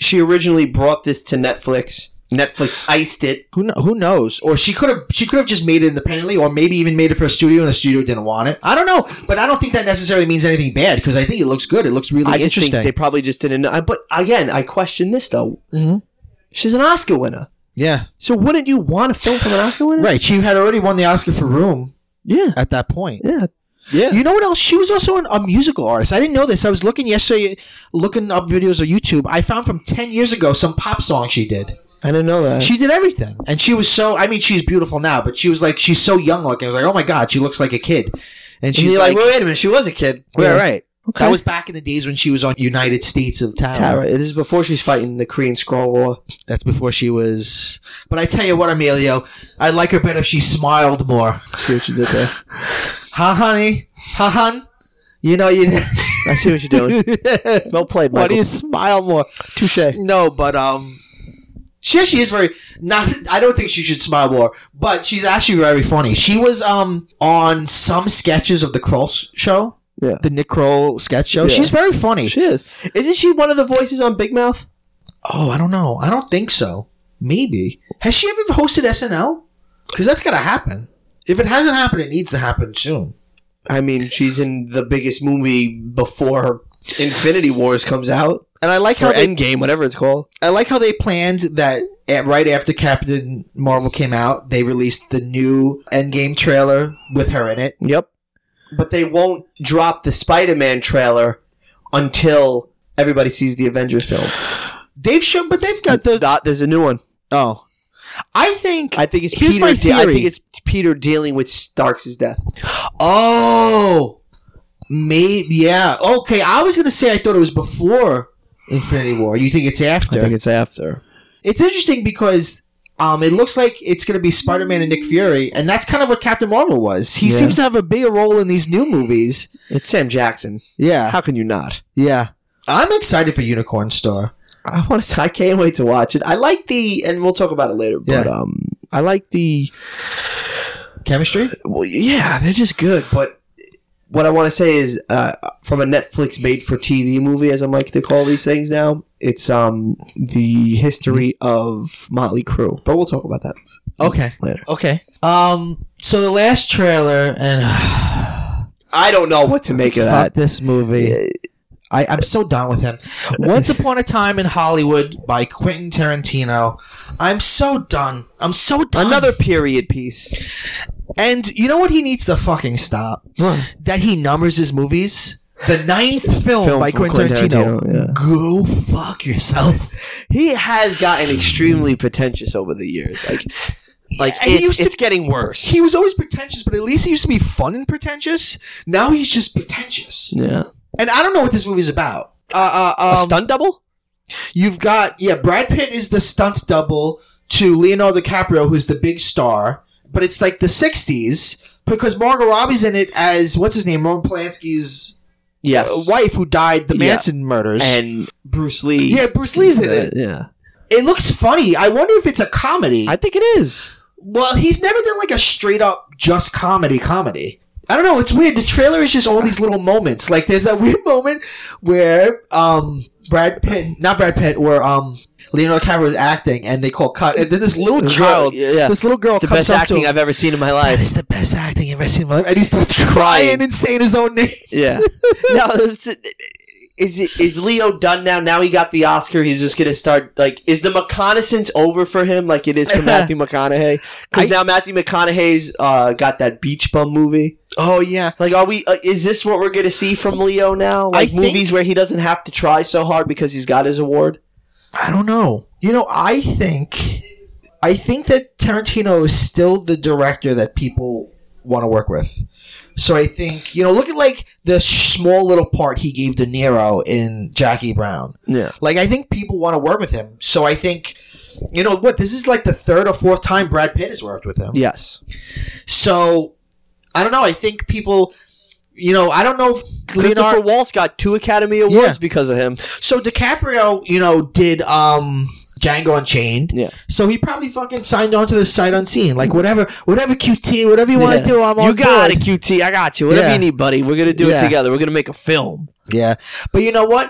she originally brought this to Netflix. Netflix iced it. Who kn- who knows? Or she could have she could have just made it independently, or maybe even made it for a studio and the studio didn't want it. I don't know, but I don't think that necessarily means anything bad because I think it looks good. It looks really I just interesting. think they probably just didn't know. But again, I question this though. Mm-hmm. She's an Oscar winner. Yeah. So wouldn't you want a film from an Oscar winner? Right. She had already won the Oscar for Room. Yeah. At that point. Yeah. Yeah. You know what else? She was also an, a musical artist. I didn't know this. I was looking yesterday, looking up videos on YouTube. I found from ten years ago some pop songs she did. I didn't know that. She did everything. And she was so, I mean, she's beautiful now, but she was like, she's so young looking. I was like, oh my God, she looks like a kid. And she's and you're like, like, well, wait a minute, she was a kid. yeah, right. Okay. That was back in the days when she was on United States of Tara. Tara. This is before she's fighting the Korean Scroll War. That's before she was. But I tell you what, Emilio, I'd like her better if she smiled more. See what you did there. Ha, honey. Ha, hun. You know you. I see what you're doing. Well played, Michael. Why do you smile more? Touche. No, but um, she she is very not. I don't think she should smile more, but she's actually very funny. She was um on some sketches of the Kroll show. Yeah. The Nick Kroll sketch show. Yeah. She's very funny. She is. Isn't she one of the voices on Big Mouth? Oh, I don't know. I don't think so. Maybe. Has she ever hosted S N L? Because that's got to happen. If it hasn't happened, it needs to happen soon. I mean, she's in the biggest movie before Infinity Wars comes out. And I like how Or they, Endgame, whatever it's called. I like how they planned that at, right after Captain Marvel came out, they released the new Endgame trailer with her in it. Yep. But they won't drop the Spider-Man trailer until everybody sees the Avengers film. They've shown, but they've got the. That, there's a new one. Oh, I think. I think it's here's Peter. my De- I theory. think it's Peter dealing with Stark's death. Oh, maybe yeah. Okay, I was gonna say I thought it was before Infinity War. You think it's after? I think it's after. It's interesting because um, it looks like it's going to be Spider-Man and Nick Fury, and that's kind of what Captain Marvel was. He Yeah. seems to have a bigger role in these new movies. It's Sam Jackson. Yeah, How can you not? yeah. I'm excited for Unicorn Store. I want to. I can't wait to watch it. I like the, and we'll talk about it later. But Yeah. um, I like the. Chemistry? Well, yeah, they're just good. But what I want to say is, uh, from a Netflix made-for-T V movie, as I like to call these things now, it's um the history of Motley Crue. But we'll talk about that. Okay. Later. Okay. Um. So the last trailer, and I don't know what to make of fuck that. this movie. I, I'm so done with him. Once Upon a Time in Hollywood by Quentin Tarantino. I'm so done. I'm so done. Another period piece. And you know what he needs to fucking stop? What? That he numbers his movies. The ninth film, Film by from Quentin Quentin Tarantino. Tarantino, yeah. Go fuck yourself. He has gotten extremely pretentious over the years. Like, like Yeah, he it's, used to- it's getting worse. He was always pretentious, but at least he used to be fun and pretentious. Now he's just pretentious. yeah. And I don't know what this movie's about. Uh, uh, um, A stunt double? You've got, yeah, Brad Pitt is the stunt double to Leonardo DiCaprio, who's the big star. But it's like the sixties because Margot Robbie's in it as, what's his name, Roman Polanski's Yes. uh, wife who died the Yeah. Manson murders. And Bruce Lee. yeah, Bruce Lee's in it. Yeah. It looks funny. I wonder if it's a comedy. I think it is. Well, he's never done like a straight up just comedy comedy. I don't know. It's weird. The trailer is just all these little moments. Like there's that weird moment where um Brad Pitt, not Brad Pitt, where um Leonardo DiCaprio is acting and they call cut, and then this little This child, girl- yeah. this little girl It's the comes best up to acting him. I've ever seen in my That life. is the best acting I've ever seen in my life, and he starts crying Crying. and saying his own name. Yeah. Now, is, is it is Leo done now? Now he got the Oscar. He's just gonna start like. Is the reconnaissance over for him, like it is for Matthew McConaughey? Because I- now Matthew McConaughey's uh, got that Beach Bum movie. Oh yeah, Like, are we? Uh, is this what we're gonna see from Leo now? I Like think- movies where he doesn't have to try so hard because he's got his award. I don't know. You know, I think, I think that Tarantino is still the director that people want to work with. So I think, you know, look at like the small little part he gave De Niro in Jackie Brown. Yeah. Like, I think people want to work with him. So I think, you know what, this is like the third or fourth time Brad Pitt has worked with him. Yes. So, I don't know. I think people, you know, I don't know if Christopher Leonardo... Waltz got two Academy Awards Yeah. because of him. So DiCaprio, you know, did um Django Unchained. Yeah. So he probably fucking signed on to the sight unseen. Like whatever, whatever Q T, whatever you want to Yeah. do, I'm on You got board. it, Q T. I got you. Whatever Yeah. you need, buddy. We're gonna do Yeah. it together. We're gonna make a film. Yeah, but you know what?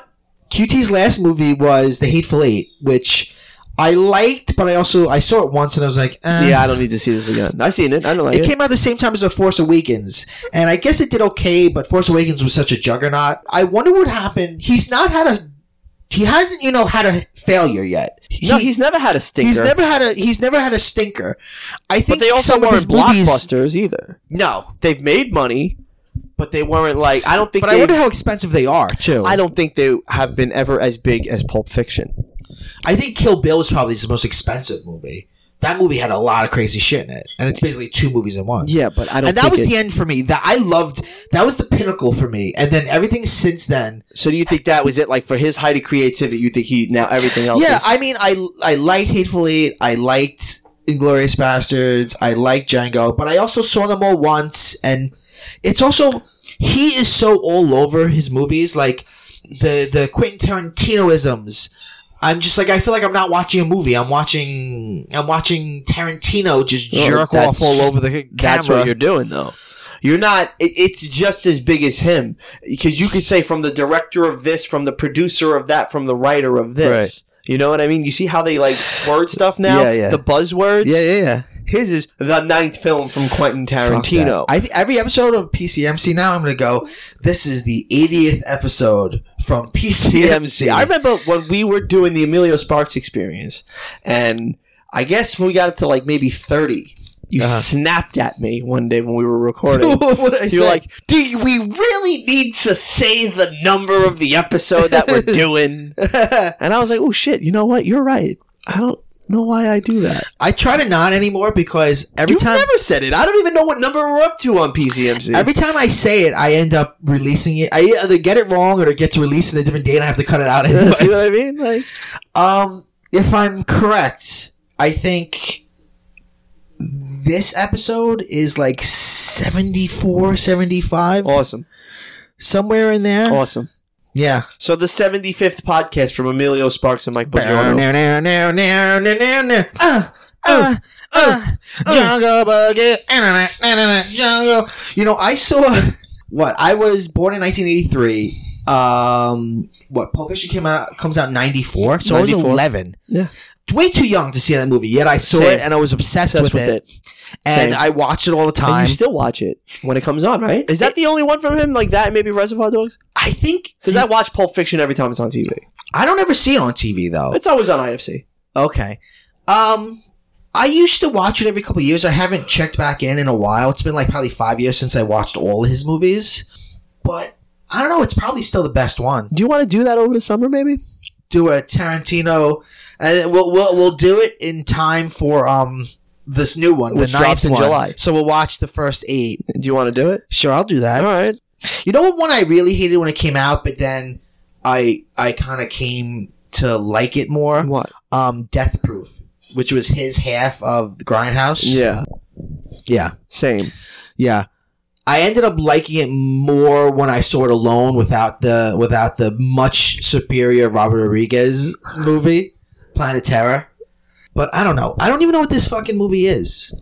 Q T's last movie was The Hateful Eight, which I liked, but I also I saw it once and I was like, eh. Yeah, I don't need to see this again. I seen it. I don't like it. It came out the same time as The Force Awakens, and I guess it did okay, but Force Awakens was such a juggernaut. I wonder what happened. He's not had a he hasn't, you know, had a failure yet. He, no, he's never had a stinker. He's never had a he's never had a stinker. I think but they also some of his weren't movies, blockbusters either. No, they've made money, but they weren't like I don't think. But they, I wonder how expensive they are too. I don't think they have been ever as big as Pulp Fiction. I think Kill Bill is probably his most expensive movie. That movie had a lot of crazy shit in it, and it's basically two movies in one. Yeah, but I don't. And that think was it, the end for me. That I loved. That was the pinnacle for me. And then everything since then. So do you think that was it? Like for his height of creativity, you think he now everything else? Yeah, is- I mean, I I liked Hateful Eight. I liked Inglourious Bastards. I liked Django, but I also saw them all once, and it's also he is so all over his movies, like the the Quentin Tarantino-isms. I'm just like I feel like I'm not watching a movie. I'm watching I'm watching Tarantino just Well, jerk that's- off all over the camera. That's what you're doing, though. You're not. It, it's just as big as him because you could say from the director of this, from the producer of that, from the writer of this. Right. You know what I mean? You see how they like word stuff now? Yeah, yeah. The buzzwords. Yeah, yeah, yeah. His is the ninth film from Quentin Tarantino. I th- every episode of P C M C now, I'm going to go, this is the eightieth episode from P C M C. I remember when we were doing the Emilio Sparks experience, and I guess when we got up to like maybe thirty, you Uh-huh. snapped at me one day when we were recording. What did I You're say? like, do we really need to say the number of the episode that we're doing? And I was like, oh shit, you know what? You're right. I don't know why I do that. I try to not anymore because every You've time never said it. I don't even know what number we're up to on P C M C. every time I say it, I end up releasing it. I either get it wrong or it gets released in a different date and I have to cut it out anyway. See what I mean? Like, Um, if I'm correct, I think this episode is like seventy-four, seventy-five, awesome. somewhere in there. Awesome. Yeah. So the seventy-fifth podcast from Emilio Sparks and Mike Bongiorno. Uh, uh, uh, Jungle Buggy, Jungle. You know, I saw what I was born in nineteen eighty-three. Um, what Pulp Fiction came out comes out in ninety-four, so I was ninety-four. eleven. Yeah. Way too young to see that movie. Yet I saw Same. it and I was obsessed, Obsessed with, with it. it. And Same. I watched it all the And time. you still watch it when it comes on, right? Is that It- the only one from him? Like that, and maybe Reservoir Dogs? I think Because I watch Pulp Fiction every time it's on T V. I don't ever see it on T V though. It's always on I F C. Okay. Um, I used to watch it every couple of years. I haven't checked back in in a while. It's been like probably five years since I watched all of his movies. But I don't know. It's probably still the best one. Do you want to do that over the summer, maybe? Do a Tarantino, and we'll we'll we'll do it in time for um this new one, Which the drops ninth in one. July. So we'll watch the first eight. Do you want to do it? Sure, I'll do that. All right. You know what one I really hated when it came out, but then I I kind of came to like it more. What? Um, Death Proof, which was his half of the Grindhouse. Yeah. Yeah. Same. Yeah. I ended up liking it more when I saw it alone without the without the much superior Robert Rodriguez movie, Planet Terror. But I don't know. I don't even know what this fucking movie is.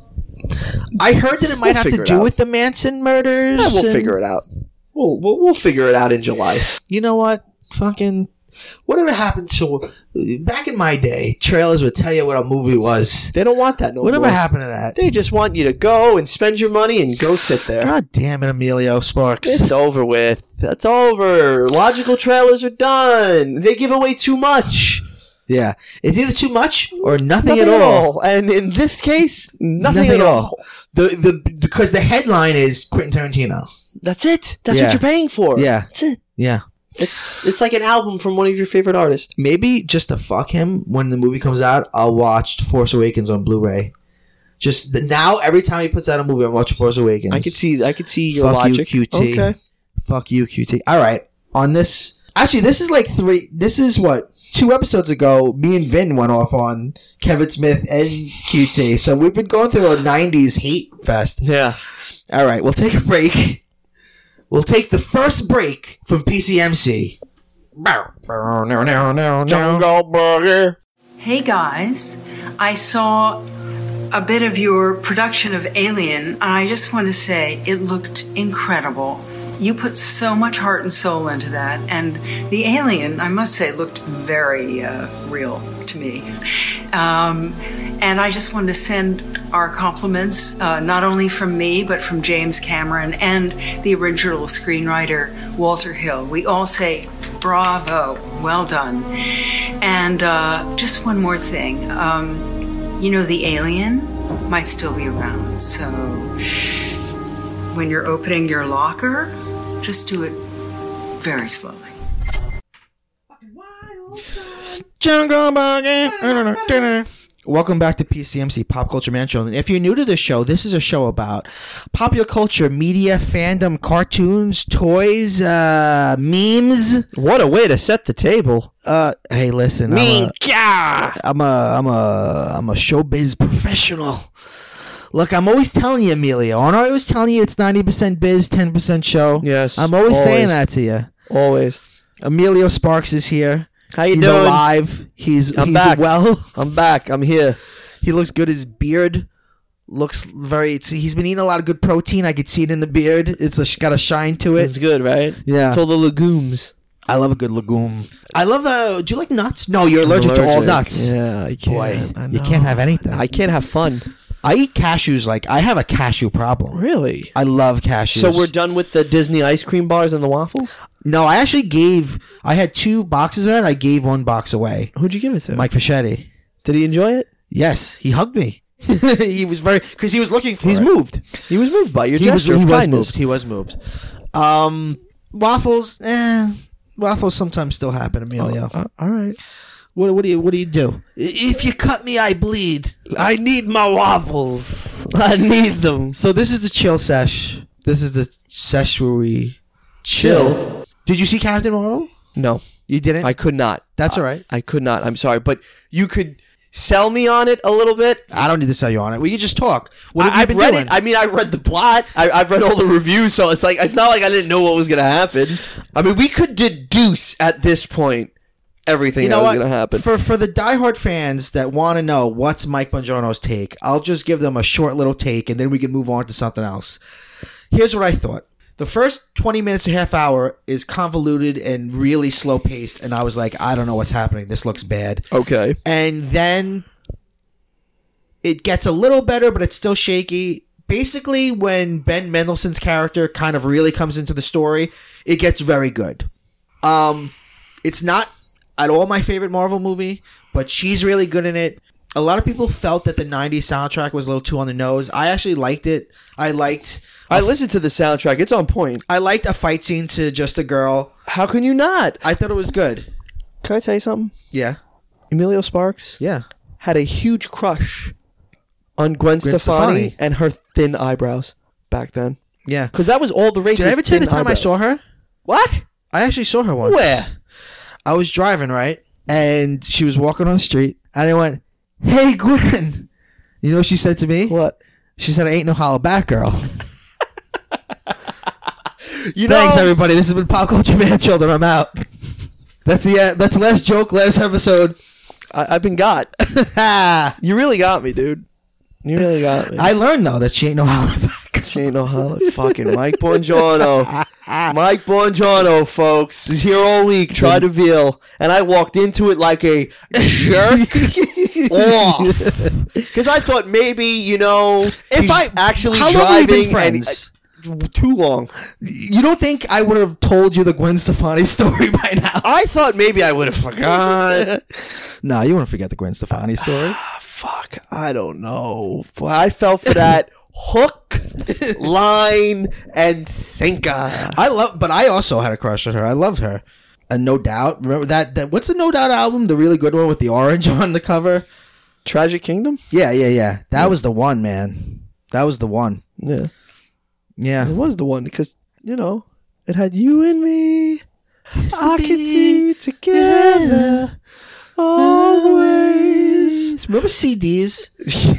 I heard that it might We'll have to figure it do out. with the Manson murders. Yeah, we'll and- figure it out. We'll, we'll we'll figure it out in July. You know what? Fucking whatever happened to back in my day, trailers would tell you what a movie was. They don't want that no Whatever more. happened to that? They just want you to go and spend your money and go sit there. God damn it, Emilio Sparks. It's over with. That's over. Logical trailers are done. They give away too much. Yeah. It's either too much or nothing, Nothing at all. And in this case, nothing, at all. The the because the headline is Quentin Tarantino. That's it. That's Yeah. what you're paying for. Yeah. That's it. Yeah. It's it's like an album from one of your favorite artists. Maybe just to fuck him when the movie comes out, I'll watch Force Awakens on Blu-ray. Just the, now, every time he puts out a movie, I'm watching Force Awakens. I could see I could see your Fuck logic. you, Q T. Okay. Fuck you, Q T. All right. On this, actually, this is like three. This is what two episodes ago. Me and Vin went off on Kevin Smith and Q T. So we've been going through a nineties hate fest. Yeah. All right, we'll take a break. We'll take the first break from P C M C. Jungle Burger. Hey guys, I saw a bit of your production of Alien, and I just want to say it looked incredible. you put so much heart and soul into that. And the alien, I must say, looked very uh, real to me. Um, and I just wanted to send our compliments, uh, not only from me, but from James Cameron and the original screenwriter, Walter Hill. We all say, bravo, well done. And uh, just one more thing. Um, you know, the alien might still be around, so when you're opening your locker, just do it very slowly. Welcome back to P C M C, Pop Culture Man Show. And if you're new to this show, this is a show about popular culture, media, fandom, cartoons, toys, uh, memes. What a way to set the table. Uh, hey, listen, Mean I'm a, I'm a, I'm a, I'm a showbiz professional. Look, I'm always telling you, Emilio. Aren't I always telling you it's ninety percent biz, ten percent show? Yes. I'm always, always saying that to you. Always. Emilio Sparks is here. How you he's doing? alive. He's I'm he's back. well. I'm back. I'm here. He looks good. His beard looks very. It's, he's been eating a lot of good protein. I could see it in the beard. It's a, got a shine to it. It's good, right? Yeah. It's all the legumes. I love a good legume. I love. Uh, do you like nuts? No, you're allergic, I'm to all allergic. nuts. Yeah, I can't. Boy, I you know. can't have anything. I can't have fun. I eat cashews. Like I have a cashew problem. Really? I love cashews. So we're done with the Disney ice cream bars and the waffles? No, I actually gave. I had two boxes of that. I gave one box away. Who'd you give it to? Mike Fischetti. Did he enjoy it? Yes, he hugged me. He was very because he was looking for. He's it. moved. He was moved by your He was, gesture he of was kindness. moved. He was moved. Um, waffles. Eh, waffles sometimes still happen, Emilio. Uh, all right. What, what do you What do you do? If you cut me, I bleed. I need my waffles. I need them. So this is the chill sesh. This is the sesh where we chill. Chill. Did you see Captain Marvel? No, You didn't. I could not. That's all right. I, I could not. I'm sorry, but you could sell me on it a little bit. I don't need to sell you on it. We can just talk. What have I, you I've been read doing? it. I mean, I read the plot. I, I've read all the reviews, so it's like it's not like I didn't know what was going to happen. I mean, we could deduce at this point everything you know that was what? going to happen. For for the diehard fans that want to know what's Mike Bongiorno's take, I'll just give them a short little take, and then we can move on to something else. Here's what I thought. The first twenty minutes, a half hour is convoluted and really slow paced, and I was like, I don't know what's happening. This looks bad. Okay. And then it gets a little better, but it's still shaky. Basically, when Ben Mendelsohn's character kind of really comes into the story, it gets very good. Um, it's not at all my favorite Marvel movie, but she's really good in it. A lot of people felt that the nineties soundtrack was a little too on the nose. I actually liked it. I liked... I listened to the soundtrack. It's on point. I liked a fight scene to Just a Girl. How can you not? I thought it was good. Can I tell you something? Yeah. Emilio Sparks Yeah. had a huge crush on Gwen, Gwen Stefani, Stefani. and her thin eyebrows back then. Yeah. Because that was all the rage. Did I ever tell you the time I saw her? What? I actually saw her once. Where? I was driving, right? And she was walking on the street. And I went, hey, Gwen. You know what she said to me? What? She said, I ain't no holla back girl. You Thanks, know, everybody. This has been Pop Culture Man Children. I'm out. That's the uh, that's the last joke, last episode. I, I've been got. I You really got me, dude. You really got me. learned, though, that she ain't no holla back. She ain't no holla. Fucking Mike Bongiorno. Mike Bongiorno, folks, is here all week. Tried to veal. And I walked into it like a jerk off. Because I thought maybe, you know, If she's I- actually how long have we driving been friends? and, uh, too long. You don't think I would have told you the Gwen Stefani story by now? I thought maybe I would have forgot. No, you wouldn't forget the Gwen Stefani story. Fuck, I don't know. Boy, I fell for that hook, line, and sinker. I love, but I also had a crush on her. I loved her. And No Doubt. Remember that, that? What's the No Doubt album? The really good one with the orange on the cover? Tragic Kingdom? Yeah, yeah, yeah. That was the one, man. That was the one. Yeah. Yeah. It was the one because, you know, it had you and me. Used to I could be see together always. Remember C Ds?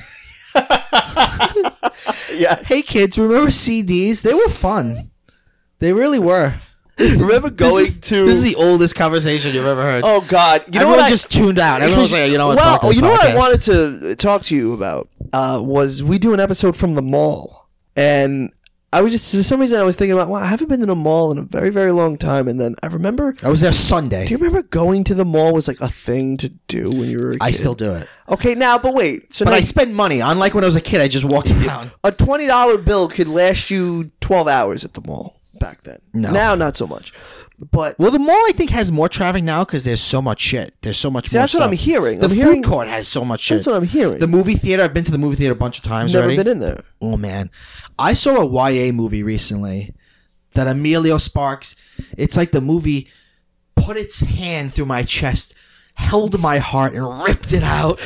Yeah. Hey, kids, remember C Ds? They were fun. They really were. Remember going this is, to. This is the oldest conversation you've ever heard. Oh, God. You know Everyone what I- just tuned out. Everyone was like, you know what? Well, fuck this you know what I podcast. wanted to talk to you about uh, was we do an episode from the mall, and I was just for some reason I was thinking about. Wow, I haven't been to the mall in a very very long time. And then I remember. I was there Sunday. Do you remember going to the mall was like a thing to do when you were a kid? I still do it. Okay, now but wait. So but now, I spend money. Unlike when I was a kid, I just walked around. a twenty dollar bill could last you twelve hours at the mall back then. No. Now not so much. But well, the mall I think has more traffic now because there's so much shit. There's so much. see, more that's stuff. what I'm hearing. The I'm food hearing, court has so much shit. That's what I'm hearing. The movie theater. I've been to the movie theater a bunch of times Never already. been in there. Oh man, I saw a Y A movie recently that Emilio Sparks. It's like the movie put its hand through my chest, held my heart, and ripped it out.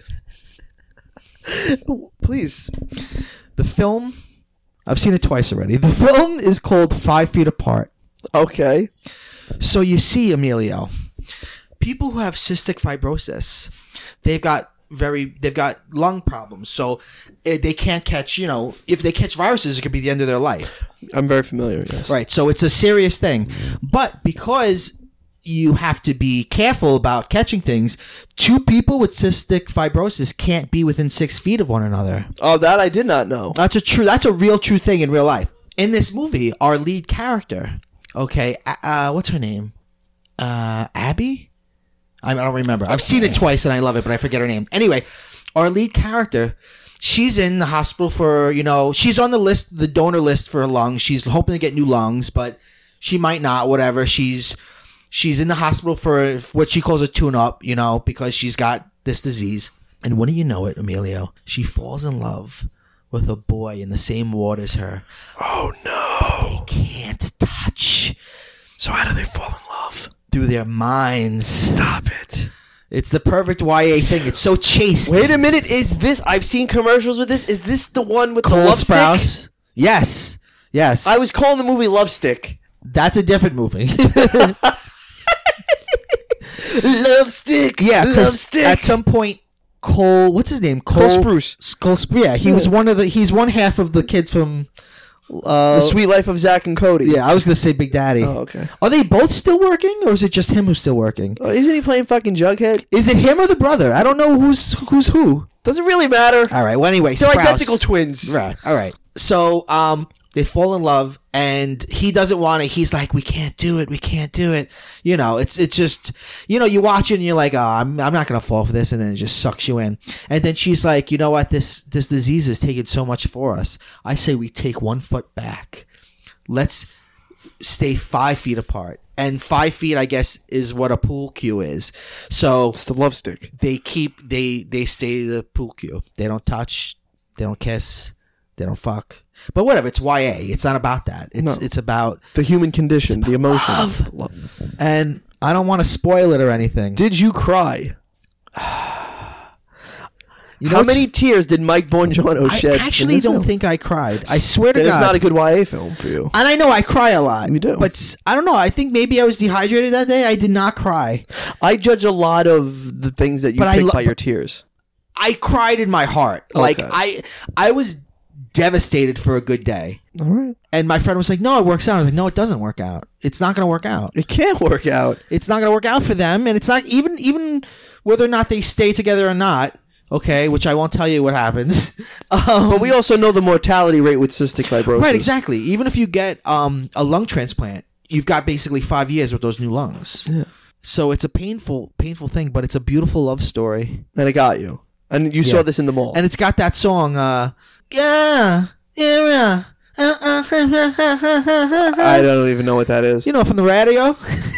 Please. The film. I've seen it twice already. The film is called Five Feet Apart. Okay. So you see, Emilio, people who have cystic fibrosis, they've got very, they've got lung problems. So eh, they can't catch, you know, if they catch viruses, it could be the end of their life. I'm very familiar, yes. Right. So it's a serious thing. But because you have to be careful about catching things, two people with cystic fibrosis can't be within six feet of one another. Oh, that I did not know. That's a true, that's a real true thing in real life. In this movie, our lead character, okay, uh, what's her name? Uh, Abby? I don't remember. I've seen it twice and I love it, but I forget her name. Anyway, our lead character, she's in the hospital for, you know, she's on the list, the donor list for her lungs. She's hoping to get new lungs, but she might not, whatever. She's she's in the hospital for what she calls a tune-up, you know, because she's got this disease. And wouldn't you know it, Emilio, she falls in love with a boy in the same ward as her. Oh, no. But they can't touch. So how do they fall in love? Through their minds. Stop it. It's the perfect Y A thing. It's so chaste. Wait a minute. Is this... I've seen commercials with this. Is this the one with Cole the love Sprouse? stick? Yes. Yes. I was calling the movie Love Stick. That's a different movie. Love Stick. Yeah, 'cause Love Stick. at some point, Cole, what's his name? Cole Sprouse. Cole Sprouse. Yeah, he Yeah. was one of the. He's one half of the kids from. Uh, The Sweet Life of Zach and Cody. Yeah, I was gonna say Big Daddy. Oh, okay. Are they both still working, or is it just him who's still working? Oh, isn't he playing fucking Jughead? Is it him or the brother? I don't know who's who's who. Doesn't really matter. All right. Well, anyway, They're Sprouse. identical twins. Right. All right. So, um, they fall in love, and he doesn't want it. He's like, "We can't do it. We can't do it." You know, it's it's just, you know, you watch it and you're like, "Oh, I'm I'm not gonna fall for this," and then it just sucks you in. And then she's like, "You know what? This this disease is taking so much for us. I say we take one foot back. Let's stay five feet apart." And five feet, I guess, is what a pool cue is. So It's the Love Stick. they keep they they stay the pool cue. They don't touch. They don't kiss. They don't fuck. But whatever, it's Y A. It's not about that. It's No. it's about The human condition. The emotion. love. Love. and I don't want to spoil it or anything. Did you cry? You know How it's- many tears did Mike Bongiorno I shed? in actually this don't film? think I cried. I swear to Then God. it's not a good Y A film for you. and I know I cry a lot. You do. But s- I don't know. I think maybe I was dehydrated that day. I did not cry. I judge a lot of the things that you But I pick lo- by your tears. I cried in my heart. Like Okay. I I was devastated for a good day. All right. And my friend was like, "No, it works out." I was like, "No, it doesn't work out. It's not going to work out. It can't work out. It's not going to work out for them, and it's not even even whether or not they stay together or not. Okay, which I won't tell you what happens. um, But we also know the mortality rate with cystic fibrosis. right, exactly. Even if you get um, a lung transplant, you've got basically five years with those new lungs. Yeah. So it's a painful, painful thing, but it's a beautiful love story, And it got you. And you Yeah. saw this in the mall. and it's got that song. Uh, yeah, yeah. Uh, uh, I don't even know what that is. You know, from the radio.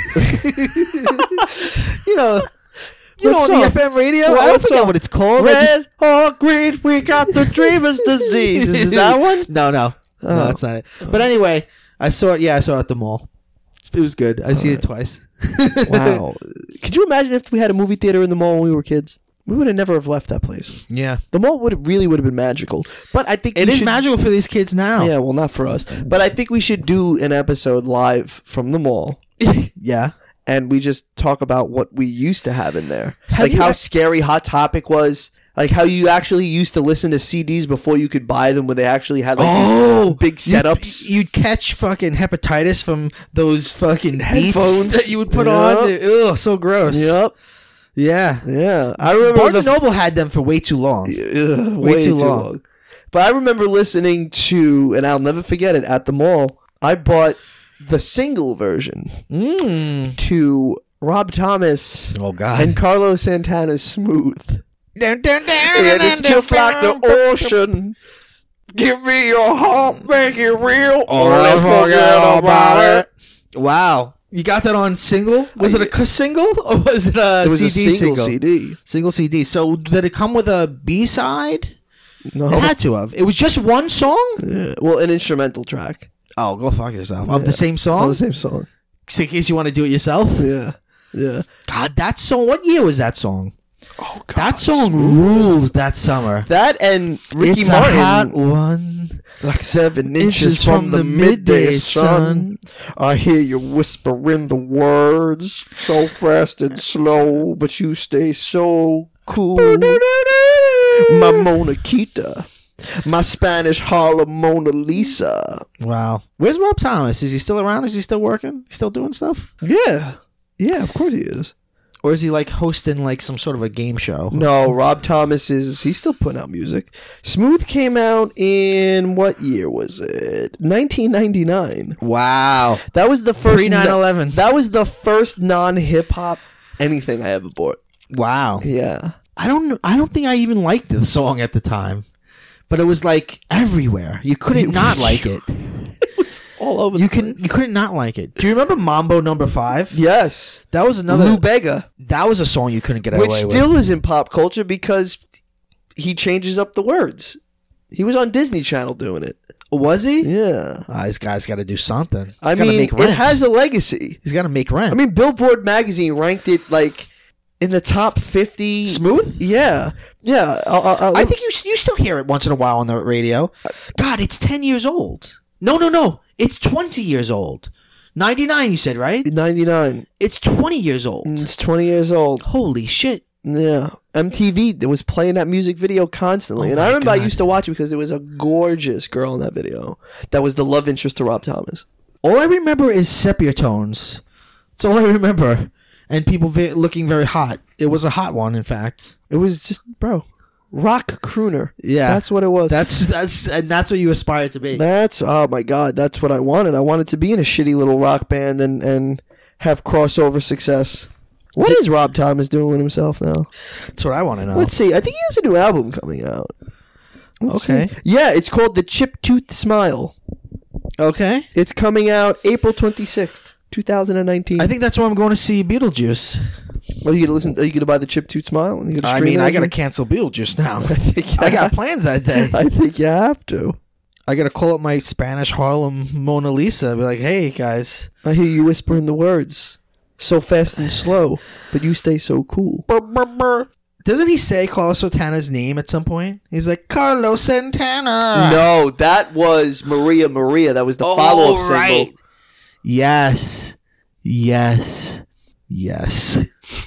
you know, you know, What on the song? F M radio. What- I don't what forget song? what it's called. I Red just- or green, we got the dreamer's disease. Is that one? No, no, Oh. no, that's not it. But anyway, I saw it. Yeah, I saw it at the mall. It was good. I see it twice. Wow. Could you imagine if we had a movie theater in the mall when we were kids? We would have never have left that place. Yeah, The mall would really would have been magical. But I think it we is should, magical for these kids now. Yeah, well, not for us. But I think we should do an episode live from the mall, yeah. and we just talk about what we used to have in there, Have like you how ever- scary Hot Topic was. Like how you actually used to listen to C Ds before you could buy them, where they actually had like Oh, these big setups. You'd, you'd catch fucking hepatitis from those fucking headphones Headphones. that you would put Yep. on. Ugh, so gross. Yep. Yeah. Yeah. I remember Barnes the and Noble had them for way too long. Ugh, Way too long. But I remember listening to, and I'll never forget it, at the mall. I bought the single version Mm. to Rob Thomas Oh God. and Carlos Santana's Smooth. Dun, dun, dun, And it's just like the ocean. Give me your heart, make it real, or let's forget about it. Wow. You got that on single? Was it a c- single or was it a It was C D a single, C D. Single C D. So did it come with a B-side? No. It had to have. It was just one song? Yeah. Well, an instrumental track. Oh, go fuck yourself. Of Yeah. the same Oh, song? the same song. So in case you want to do it yourself? Yeah. Yeah. God, that song. What year was that song? Oh, God. That song ruled that summer. That and Ricky it's Martin. a hot one. Like seven inches, Inches from, from the, the midday midday sun. I hear you whispering the words so fast and slow, but you stay so cool. My Mona Quita. My Spanish Harlem Mona Lisa. Wow. Where's Rob Thomas? Is he still around? Is he still working? Still doing stuff? Yeah. Yeah, of course he is. Or is he like hosting like some sort of a game show? No, Rob Thomas is, he's still putting out music. Smooth came out in, what year was it? nineteen ninety-nine. Wow. That was the first. Pre nine eleven. That was the first non-hip hop anything I ever bought. Wow. Yeah. I don't know. I don't think I even liked the song at the time. But it was like everywhere. You couldn't not like it. It was all over. You the can you couldn't not like it. Do you remember Mambo Number Five? Yes. That was another Lou Bega, that was a song you couldn't get which away with. still is in pop culture because he changes up the words. He was on Disney Channel doing it. Was he? Yeah. Ah, this guy's got to do something. He's I gotta mean, make it rent. has a legacy. He's got to make rent. I mean, Billboard magazine ranked it like in the top fifty. Smooth? Yeah. Yeah. I'll, I'll, I'll- I think you you still hear it once in a while on the radio. God, it's ten years old. No, no, no. It's twenty years old. ninety-nine, you said, right? ninety-nine. It's twenty years old. It's twenty years old. Holy shit. Yeah. M T V that was playing that music video constantly. Oh and I my remember I God. used to watch it because there was a gorgeous girl in that video that was the love interest to Rob Thomas. All I remember is sepia tones. That's all I remember. And people ve- looking very hot. It was a hot one, in fact. It was just, bro, rock crooner. Yeah. That's what it was. That's that's and that's what you aspire to be. That's, oh my God, that's what I wanted. I wanted to be in a shitty little rock band and, and have crossover success. What is Rob Thomas doing with himself now? That's what I want to know. Let's see. I think he has a new album coming out. Let's Okay. see. Yeah, it's called The Chip Tooth Smile. Okay. It's coming out April twenty-sixth, twenty nineteen. I think that's why I'm going to see Beetlejuice. Are you gonna listen? Are you gonna buy the Chip Tooth Smile? Are you gonna I stream mean, it I or got to something? cancel Beetlejuice now. I think you I got have- plans that day. I think you have to. I got to call up my Spanish Harlem Mona Lisa and be like, hey, guys. I hear you whispering the words so fast and slow, but you stay so cool. Brr, brr, brr. Doesn't he say Carlos Santana's name at some point? He's like, Carlos Santana. No, that was Maria Maria. That was the Oh, follow-up single. right. Yes. Yes. Yes.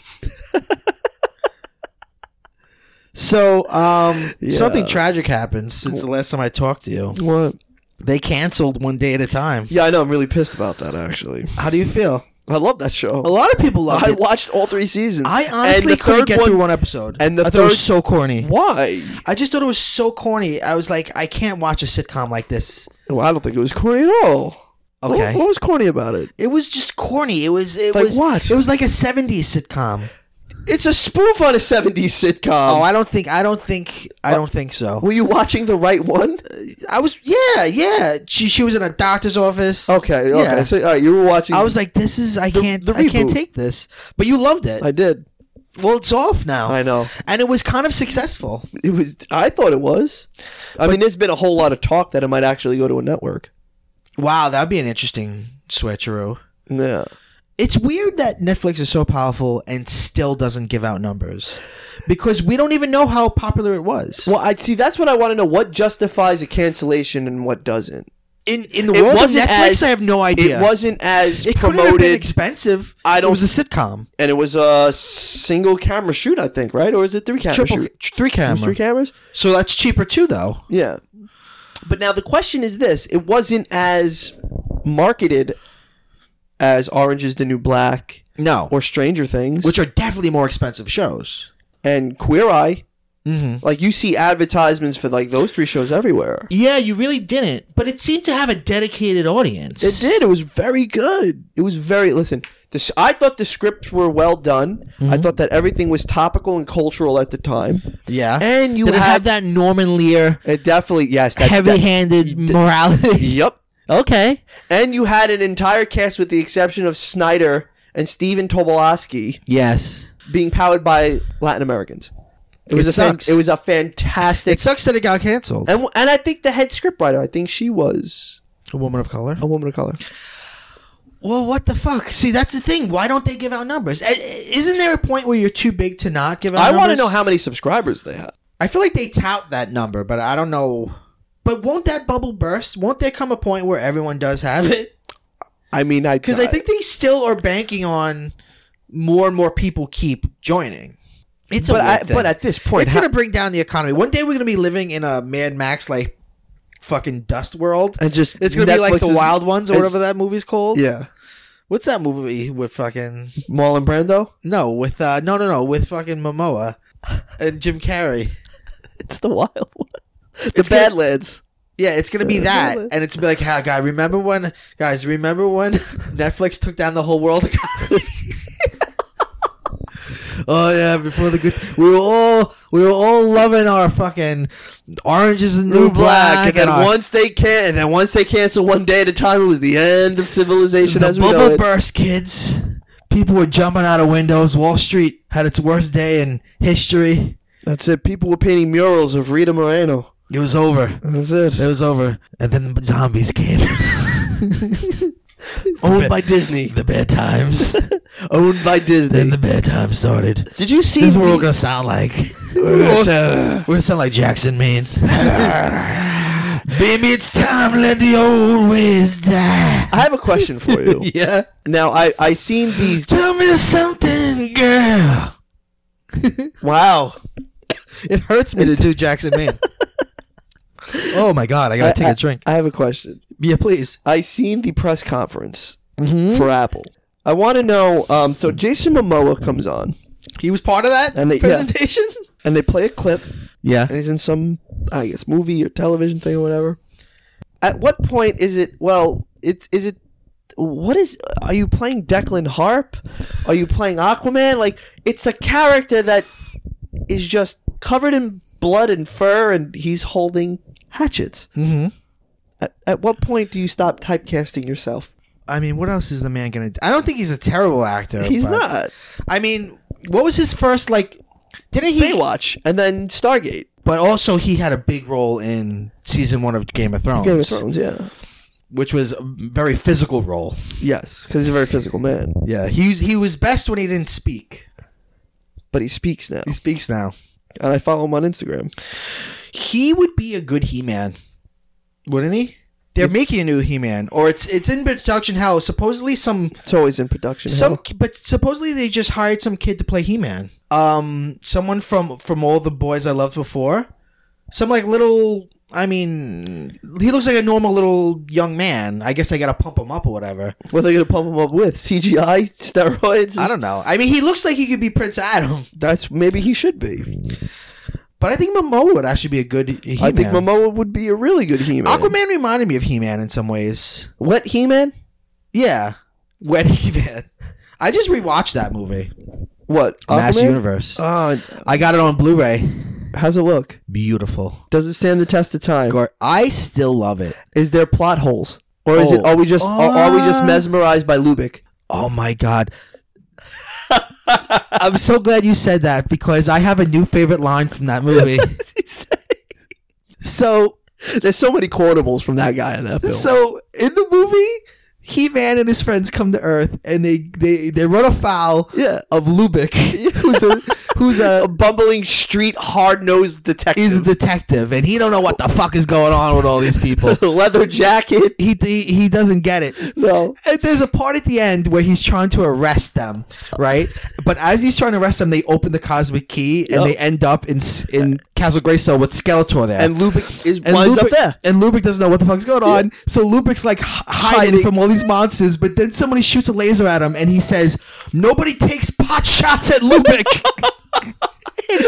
So, um, Yeah. something tragic happened since the last time I talked to you. What? They canceled One Day at a Time. Yeah, I know. I'm really pissed about that. Actually, How do you feel? I love that show. A lot of people loved I it. watched all three seasons. I And honestly the couldn't third get through one episode. and the I thought it was third- so corny. Why? I just thought it was so corny. I was like, I can't watch a sitcom like this. Well, I don't think it was corny at all. Okay. What, what was corny about it? It was just corny. It was. It Like was. what? It was like a seventies sitcom. It's a spoof on a seventies sitcom. oh, I don't think. I don't think. I don't think so. Were you watching the right one? I was. Yeah, yeah. She she was in a doctor's office. Okay, okay. Yeah. So, all right, you were watching. I was like, this is. I The- can't. the I can't reboot. take this. But you loved it. I did. well, it's off now. I know. And it was kind of successful. It was. I thought it was. I mean, there's been a whole lot of talk that it might actually go to a network. Wow, that'd be an interesting switcheroo. Yeah. It's weird that Netflix is so powerful and still doesn't give out numbers, because we don't even know how popular it was. Well, I see. That's what I want to know. What justifies a cancellation and what doesn't? in in the It world of wasn't Netflix, as- I have no idea. It wasn't as It couldn't have been promoted, expensive. I don't- It was a sitcom. and it was a single camera shoot, I think, right? Or is it three camera Triple shoot? tr- three It was camera. three cameras. So that's cheaper too, though. Yeah. But now the question is this: it wasn't as marketed as Orange is the New Black No, or Stranger Things, which are definitely more expensive shows. and Queer Eye. Mm-hmm. Like you see advertisements for like those three shows everywhere. Yeah, you really didn't. But it seemed to have a dedicated audience. It did. It was very good. It was very. Listen, this, I thought the scripts were well done. Mm-hmm. I thought that everything was topical and cultural at the time. Yeah. And you Did it had have that Norman Lear It definitely yes. That, heavy-handed that- morality? Yep. Okay. And you had an entire cast with the exception of Snyder and Steven Tobolowsky Yes. being powered by Latin Americans. It was It a fan, sucks. it was a fantastic. It sucks that it got canceled. and and I think the head scriptwriter, I think she was A woman of color. a woman of color. Well, what the fuck? See, that's the thing. Why don't they give out numbers? Uh, Isn't there a point where you're too big to not give out I numbers? want to know how many subscribers they have. I feel like they tout that number, but I don't know. But won't that bubble burst? Won't there come a point where everyone does have it? I mean, I Because I think they still are banking on more and more people keep joining. It's a but weird I, thing. but at this point, It's how- going to bring down the economy. One day we're going to be living in a Mad Max like fucking dust world. and just It's going to be like Netflix The is- Wild Ones or is- whatever that movie's called. Yeah, What's that movie with fucking Marlon Brando. No, with uh no no no, with fucking Momoa and Jim Carrey. It's the Wild One. The It's gonna- Badlands. Yeah, it's gonna be Yeah, that, really. and it's be like, "How, guy? Remember when, guys? Remember when Netflix took down the whole world economy?" Oh yeah, before the good, we were all we were all loving our fucking Orange is the New Black, and then our- once they can, and then once they cancel one day at a time, it was the end of civilization the as we know bubble it. burst, kids. People were jumping out of windows. Wall Street had its worst day in history. That's it. People were painting murals of Rita Moreno. It was over. That's it. It was over, and then the zombies came. Owned by Disney. The bad times. Owned by Disney. Then the bad times started. Did you see? This is what the- we're gonna sound like. We're gonna sound, we're gonna sound like Jackson, man. Baby, it's time. Let the old ways die. I have a question for you. Yeah. Now, I I seen these. Tell me something, girl. Wow. It hurts me to do Jackson, man. Oh my god, I gotta I- take I- a drink. I have a question. Yeah, please. I seen the press conference Mm-hmm. for Apple. I want to know. Um, so Jason Momoa comes on, He was part of that And they- yeah. presentation. and they play a clip, Yeah. and he's in some, I guess, movie or television thing or whatever. At what point is it? Well, it's is it? What is? Are you playing Declan Harp? Are you playing Aquaman? Like, it's a character that is just covered in blood and fur, and he's holding hatchets. Mm-hmm. At, at what point do you stop typecasting yourself? I mean, what else is the man gonna do? I don't think he's a terrible actor. He's but- not. I mean, what was his first, like, didn't he? Baywatch, and then Stargate. But also, he had a big role in season one of Game of Thrones. Game of Thrones, yeah. Which was a very physical role. Yes, because he's a very physical man. Yeah, he was, he was best when he didn't speak. But he speaks now. He speaks now. And I follow him on Instagram. He would be a good He-Man, wouldn't he? They're making a new He-Man, or it's it's in production. Hell, supposedly some It's always in production. some, hell. but supposedly they just hired some kid to play He-Man. Um, someone from from all the boys I loved before. Some like little. I mean, he looks like a normal little young man. I guess they gotta pump him up or whatever. What are they going to pump him up with? C G I? Steroids? I don't know. I mean, he looks like he could be Prince Adam, That's maybe he should be. but I think Momoa would actually be a good He-Man. I think Momoa would be a really good He-Man. Aquaman reminded me of He-Man in some ways. What He-Man? Yeah, Wet He-Man. I just rewatched that movie, What? Master Aquaman? Universe. Uh, I got it on Blu-ray. how's it look? Beautiful. Does it stand the test of time? Gor- I still love it. Is there plot holes? Or is it? Oh. Are we just? Are, are we just Uh, mesmerized by Lubick? Oh my god. I'm so glad you said that because I have a new favorite line from that movie. So, There's so many quotables from that guy in that film. so in the movie, He-Man and his friends come to Earth and they they, they run afoul yeah, of Lubick, who's a who's a a bumbling street hard-nosed detective. he's a detective and he don't know what the fuck is going on with all these people. leather jacket. He, he he doesn't get it. No. And there's a part at the end where he's trying to arrest them, right? But as he's trying to arrest them, they open the cosmic key and Yep. they end up in S- in Castle Grayskull with Skeletor there. And Lubick is And winds Lubick, up there. And Lubick doesn't know what the fuck's going on. So Lubick's like h- hiding, Hiding. from all these monsters, but then somebody shoots a laser at him and he says, "Nobody takes pot shots at Lubick." and, he,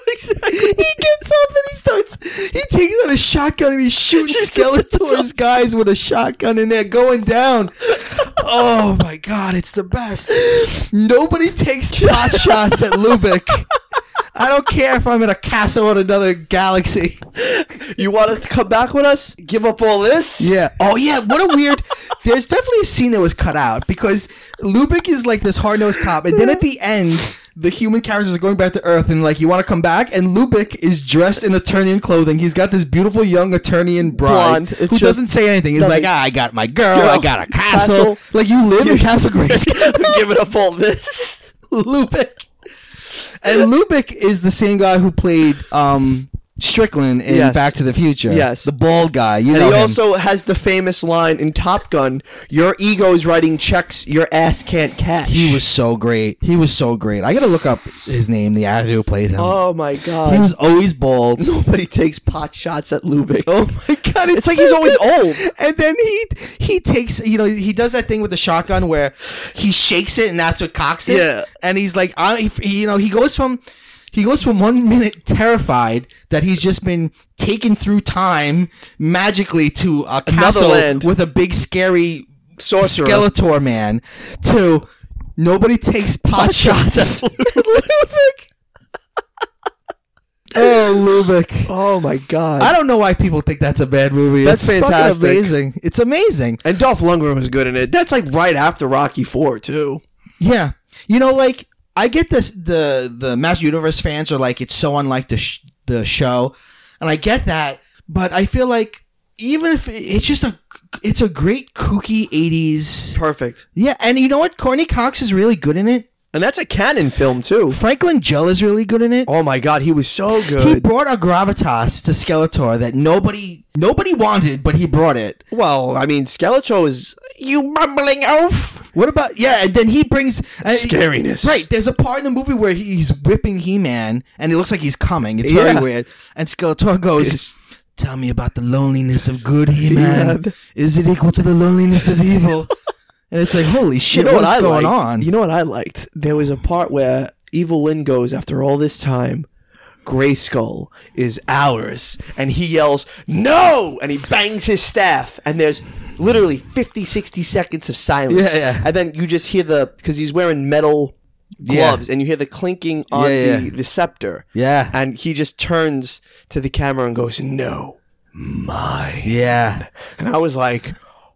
exactly. He gets up and he starts. He takes out a shotgun and he's shooting Skeletor's guys with a shotgun, and they're going down. Oh my god, it's the best. Nobody takes pot shots at Lubick. I don't care if I'm in a castle in another galaxy. You want us to come back with us? Give up all this? Yeah. Oh, yeah. What a weird... There's definitely a scene that was cut out because Lubick is like this hard-nosed cop, and then at the end, the human characters are going back to Earth, and like, you want to come back? And Lubick is dressed in Eternian clothing. He's got this beautiful young Eternian bride Blonde. who It's just doesn't say anything. He's nothing. like, ah, I got my girl, Girl. I got a castle. Castle. Like, you live in Castle Grayskull. Giving up all this. Lubick. And Lubick is the same guy who played um, Strickland in Yes. Back to the Future. Yes. The bald guy. You And know he him. also has the famous line in Top Gun, your ego is writing checks your ass can't cash. He was so great. He was so great. I gotta look up his name, the actor who played him. Oh my god. He was always bald. Nobody takes pot shots at Lubick. Oh my god! It's, It's like so he's always good. old. And then he he takes you know he does that thing with the shotgun where he shakes it and that's what cocks it. Yeah. And he's like, I, he, you know, he goes from he goes from one minute terrified that he's just been taken through time magically to a Another castle land. with a big scary Sorcerer. Skeletor man to nobody takes pot, Pot shots shots. at Lubick. Oh, Lubick. Oh my god. I don't know why people think that's a bad movie. That's it's fucking fantastic. amazing. It's amazing. And Dolph Lundgren was good in it. That's like right after Rocky four too. Yeah. You know, like, I get this, the the Master Universe fans are like, it's so unlike the sh- the show, and I get that, but I feel like even if it's just a it's a great kooky eighties. Perfect. Yeah, and you know what? Courtney Cox is really good in it. And that's a canon film too. Franklin Gell is really good in it. Oh my god, he was so He good. brought a gravitas to Skeletor that nobody nobody wanted, but he brought it. Well, I mean, Skeletor is you mumbling oaf. What about yeah? And then he brings uh, Scariness. Right, there's a part in the movie where he's whipping He-Man, and it looks like he's coming. It's very Yeah. weird. And Skeletor goes, Yes. "Tell me about the loneliness of good, He-Man. Yeah. Is it equal to the loneliness of evil?" And it's like, holy shit, You know what what's I going liked? on? You know what I liked? There was a part where Evil Lynn goes, after all this time, Grayskull is ours. And he yells, no! And he bangs his staff. And there's literally fifty, sixty seconds of silence. Yeah, yeah. And then you just hear the, because he's wearing metal gloves, and you hear the clinking on Yeah, the, yeah. the scepter. Yeah. And he just turns to the camera and goes, no, mine. Yeah. And I was like,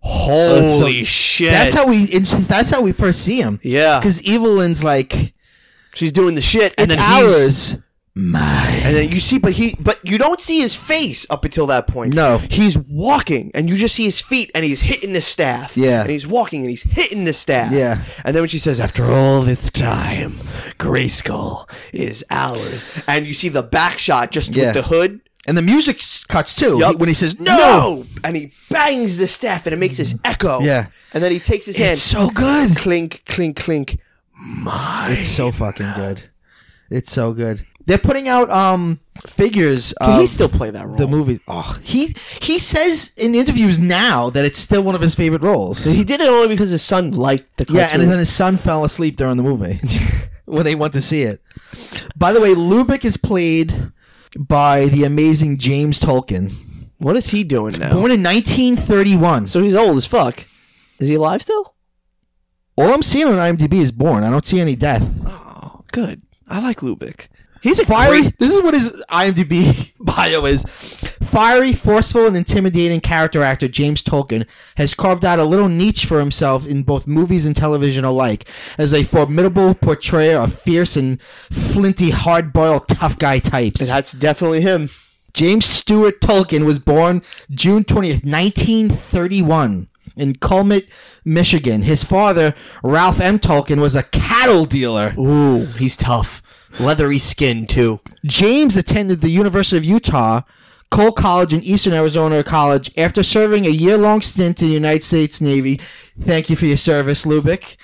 holy So- shit. That's how we. It's, that's how we first see him. Yeah. Because Evelyn's like, She's doing the shit, and it's then he's, ours. Mine. and then you see, but he, but you don't see his face up until that point. No. he's walking, and you just see his feet, and he's hitting the staff. Yeah. and he's walking, and he's hitting the staff. Yeah. and then when she says, "After all this time, Grayskull is ours," and you see the back shot just Yeah. with the hood. And the music s- cuts too. Yup. He- when he says no. no, and he bangs the staff, and it makes this echo. Yeah. and then he takes his hand, It's so good. clink, clink, clink. My, It's so fucking good. It's so good. They're putting out um figures. Can of he still play that role? the movie? Oh, he he says in interviews now that it's still one of his favorite roles. He did it only because his son liked the cartoon. Yeah, and then his son fell asleep during the movie when they went to see it. By the way, Lubick is played by the amazing James Tolkien, What is he doing now? born in nineteen thirty-one. So he's old as fuck. Is he alive still? All I'm seeing on IMDb is born. I don't see any death. Oh, good. I like Lubick. He's a Fiery. great- This is what his IMDb bio is. Fiery, forceful, and intimidating character actor James Tolkien has carved out a little niche for himself in both movies and television alike as a formidable portrayer of fierce and flinty, hard-boiled, tough guy types. That's definitely him. James Stewart Tolkien was born June twentieth, nineteen thirty-one. In Colmette, Michigan. His father, Ralph M. Tolkien, was a cattle dealer. Ooh, he's tough. Leathery skin, too. James attended the University of Utah, Cole College, and Eastern Arizona College after serving a year-long stint in the United States Navy. Thank you for your service, Lubick.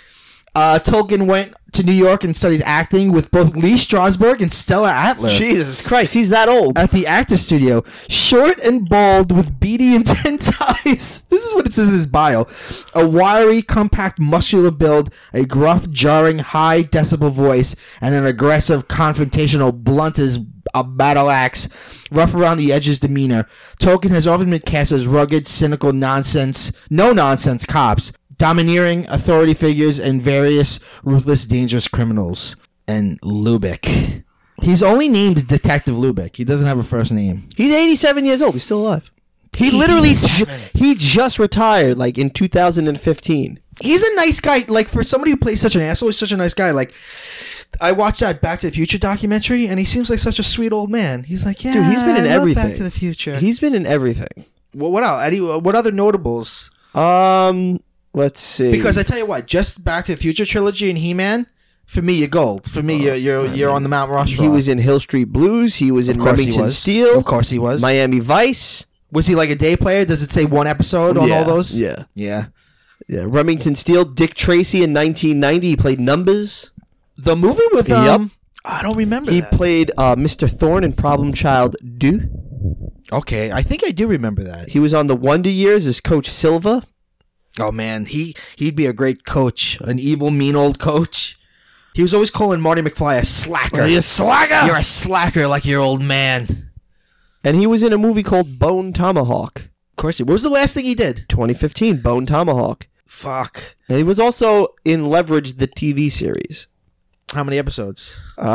Uh, Tolkien went to New York and studied acting with both Lee Strasberg and Stella Adler. Jesus Christ, he's that old. At the Actors Studio. Short and bald with beady, intense eyes. This is what it says in his bio. A wiry, compact, muscular build, a gruff, jarring, high decibel voice, and an aggressive, confrontational, blunt as a battle axe, rough around the edges demeanor. Tolkien has often been cast as rugged, cynical, nonsense, no-nonsense cops, domineering authority figures, and various ruthless, dangerous criminals. And Lubick. He's only named Detective Lubick. He doesn't have a first name. He's eighty-seven years old. He's still alive. He literally ju- he just retired like in two thousand fifteen. He's a nice guy. Like, for somebody who plays such an asshole, he's such a nice guy. Like, I watched that Back to the Future documentary, and he seems like such a sweet old man. He's like, yeah, Dude, he's been in I love everything. Back to the Future. He's been in everything. Well, what else? Eddie, what other notables? Um, let's see. Because I tell you what, just Back to the Future trilogy and He-Man, for me, you're gold. For me, you're you're, you're on the Mount Rushmore. He was in Hill Street Blues. He was in Of course he Remington was. Steel. Of course he was. Miami Vice. Was he like a day player? Does it say one episode on Yeah, all those? Yeah. Yeah. Yeah. Remington Steel. Dick Tracy in nineteen ninety. He played Numbers. The movie with Yep. um, I don't remember. He that. played uh, Mister Thorne in Problem Child two. Okay, I think I do remember that. He was on The Wonder Years as Coach Silva. Oh man, he he'd be a great coach, an evil, mean old coach. He was always calling Marty McFly a slacker. You slacker! You're a slacker, like your old man. And he was in a movie called Bone Tomahawk. Of course, he. What was the last thing he did? twenty fifteen, Bone Tomahawk. Fuck. And he was also in Leverage, the T V series. How many episodes?